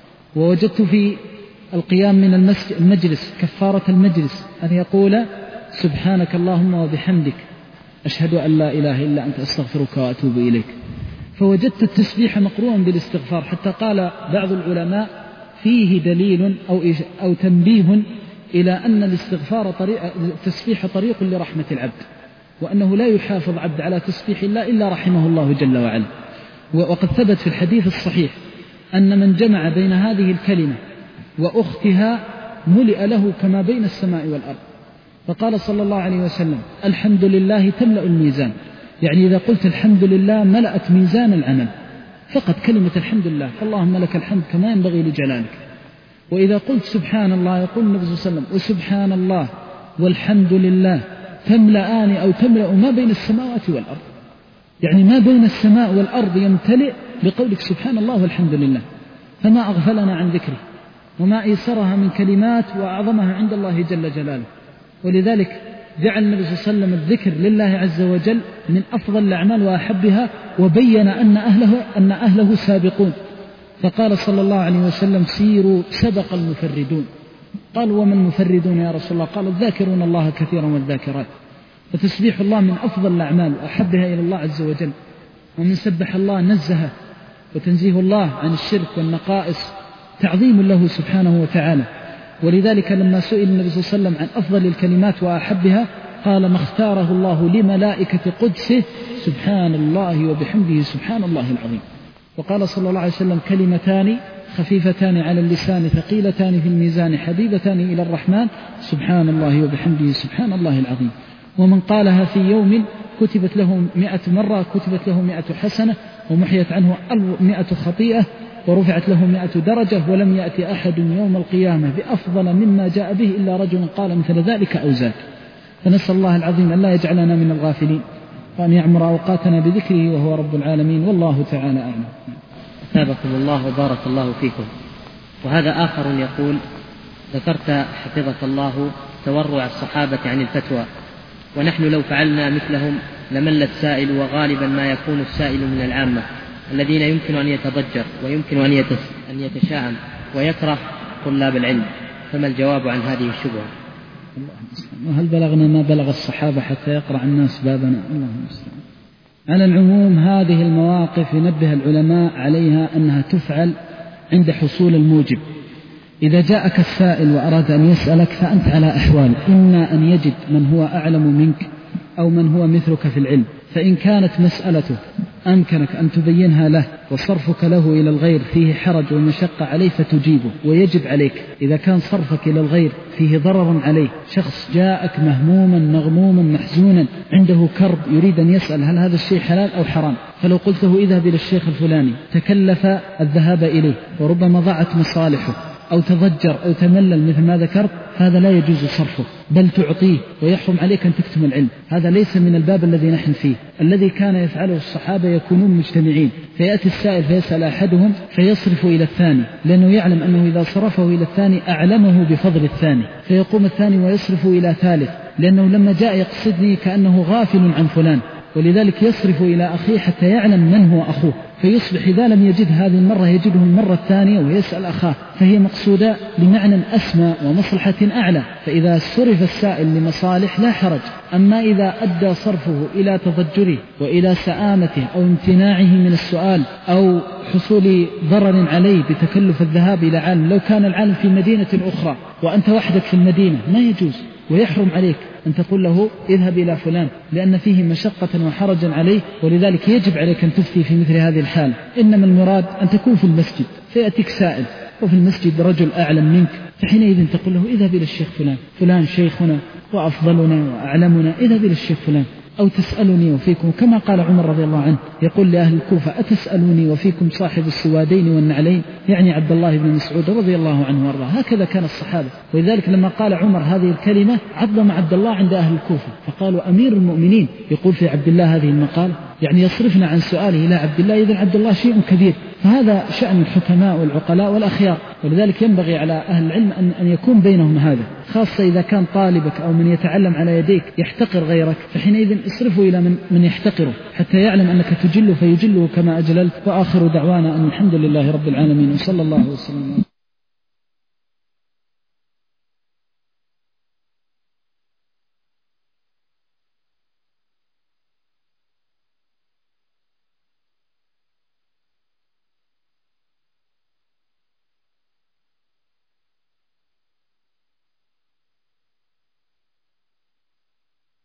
ووجدت في القيام من المجلس كفارة المجلس أن يقول سبحانك اللهم وبحمدك أشهد أن لا إله إلا أنت أستغفرك وأتوب إليك. فوجدت التسبيح مقرونا بالاستغفار، حتى قال بعض العلماء فيه دليل أو, أو تنبيه إلى أن الاستغفار طريق التسبيح طريق لرحمة العبد، وأنه لا يحافظ عبد على تسبيح الله إلا رحمه الله جل وعلا. وقد ثبت في الحديث الصحيح أن من جمع بين هذه الكلمة وأختها ملئ له كما بين السماء والأرض. فقال صلى الله عليه وسلم الحمد لله تملأ الميزان، يعني إذا قلت الحمد لله ملأت ميزان العمل فقط كلمة الحمد لله، فاللهم لك الحمد كما ينبغي لجلالك. وإذا قلت سبحان الله يقول النبي صلى الله عليه وسلم وسبحان الله والحمد لله تملأان أو تملأ ما بين السماوات والأرض، يعني ما بين السماء والأرض يمتلئ بقولك سبحان الله والحمد لله. فما أغفلنا عن ذكره وما أيسرها من كلمات وأعظمها عند الله جل جلاله. ولذلك جعل النبي صلى الله عليه وسلم الذكر لله عز وجل من أفضل الأعمال وأحبها، وبين أن أهله, أن أهله سابقون. فقال صلى الله عليه وسلم سيروا سبق المفردون. قالوا ومن المفردون يا رسول الله؟ قال الذاكرون الله كثيرا والذاكرات. فتسبيح الله من أفضل الأعمال وأحبها إلى الله عز وجل. ومن سبح الله نزهه، وتنزيه الله عن الشرك والنقائص تعظيم له سبحانه وتعالى. ولذلك لما سئل النبي صلى الله عليه وسلم عن أفضل الكلمات وأحبها قال ما اختاره الله لملائكة قدسه سبحان الله وبحمده سبحان الله العظيم. وقال صلى الله عليه وسلم كلمتان خفيفتان على اللسان ثقيلتان في الميزان حبيبتان إلى الرحمن سبحان الله وبحمده سبحان الله العظيم. ومن قالها في يوم كتبت له مئة مرة كتبت له مئة حسنة ومحيت عنه مئة خطيئة ورفعت له مئة درجة، ولم يأتي أحد يوم القيامة بأفضل مما جاء به إلا رجل قال مثل ذلك أو زاد. فنسأل الله العظيم أن لا يجعلنا من الغافلين، وأن يعمر أوقاتنا بذكره وهو رب العالمين، والله تعالى أعلم. أثابكم الله وبارك الله فيكم. وهذا آخر يقول ذكرت حفظك الله تورع الصحابة عن الفتوى، ونحن لو فعلنا مثلهم لمل السائل، وغالبا ما يكون السائل من العامة الذين يمكن أن يتضجر ويمكن أن يتشاءم ويكره طلاب العلم، فما الجواب عن هذه الشبهة؟ وهل بلغنا ما بلغ الصحابة حتى يقرأ الناس بابنا؟ الله المستعان. على العموم هذه المواقف ينبه العلماء عليها أنها تفعل عند حصول الموجب. إذا جاءك السائل وأراد أن يسألك فأنت على أحوال، إما أن يجد من هو أعلم منك أو من هو مثلك في العلم، فإن كانت مسألته أمكنك أن تبينها له وصرفك له إلى الغير فيه حرج ومشقة عليه فتجيبه ويجب عليك. إذا كان صرفك إلى الغير فيه ضرر عليه، شخص جاءك مهموما مغموما محزونا عنده كرب يريد أن يسأل هل هذا الشيء حلال أو حرام، فلو قلت له اذهب إلى الشيخ الفلاني تكلف الذهاب إليه وربما ضاعت مصالحه أو تضجر أو تملل مثل ما ذكرت، هذا لا يجوز صرفه، بل تعطيه، ويحرم عليك أن تكتم العلم. هذا ليس من الباب الذي نحن فيه. الذي كان يفعله الصحابة يكونون مجتمعين، فيأتي السائل فيسأل أحدهم فيصرف إلى الثاني، لأنه يعلم أنه إذا صرفه إلى الثاني أعلمه بفضل الثاني، فيقوم الثاني ويصرف إلى ثالث، لأنه لما جاء يقصدني كأنه غافل عن فلان، ولذلك يصرف إلى أخيه حتى يعلم من هو أخوه، فيصبح إذا لم يجد هذه المرة يجده المرة الثانية ويسأل أخاه، فهي مقصودة لمعنى أسمى ومصلحة أعلى. فإذا صرف السائل لمصالح لا حرج. أما إذا أدى صرفه إلى تضجره وإلى سآمته أو امتناعه من السؤال أو حصول ضرر عليه بتكلف الذهاب إلى عالم، لو كان العالم في مدينة أخرى وأنت وحدك في المدينة ما يجوز، ويحرم عليك أن تقول له اذهب إلى فلان، لأن فيه مشقة وحرجا عليه، ولذلك يجب عليك أن تفتي في مثل هذه الحال. إنما المراد أن تكون في المسجد فيأتيك سائل وفي المسجد رجل أعلم منك، فحينئذ تقول له اذهب إلى الشيخ فلان، فلان شيخنا وأفضلنا وأعلمنا، اذهب إلى الشيخ فلان. أو تسألني وفيكم، كما قال عمر رضي الله عنه يقول لأهل الكوفة أتسألوني وفيكم صاحب السوادين والنعلين، يعني عبد الله بن مسعود رضي الله عنه وارضاه. هكذا كان الصحابة. ولذلك لما قال عمر هذه الكلمة عظم عبد الله عند أهل الكوفة، فقالوا أمير المؤمنين يقول في عبد الله هذه المقالة، يعني يصرفنا عن سؤاله إلى عبد الله، إذن عبد الله شيء كبير. فهذا شأن الحكماء والعقلاء والأخيار، ولذلك ينبغي على أهل العلم أن يكون بينهم هذا. خاصة إذا كان طالبك أو من يتعلم على يديك يحتقر غيرك، فحينئذ اصرفه إلى من, من يحتقره حتى يعلم أنك تجله فيجله كما أجللت. وآخر دعوانا أن الحمد لله رب العالمين، وصلى الله وسلم.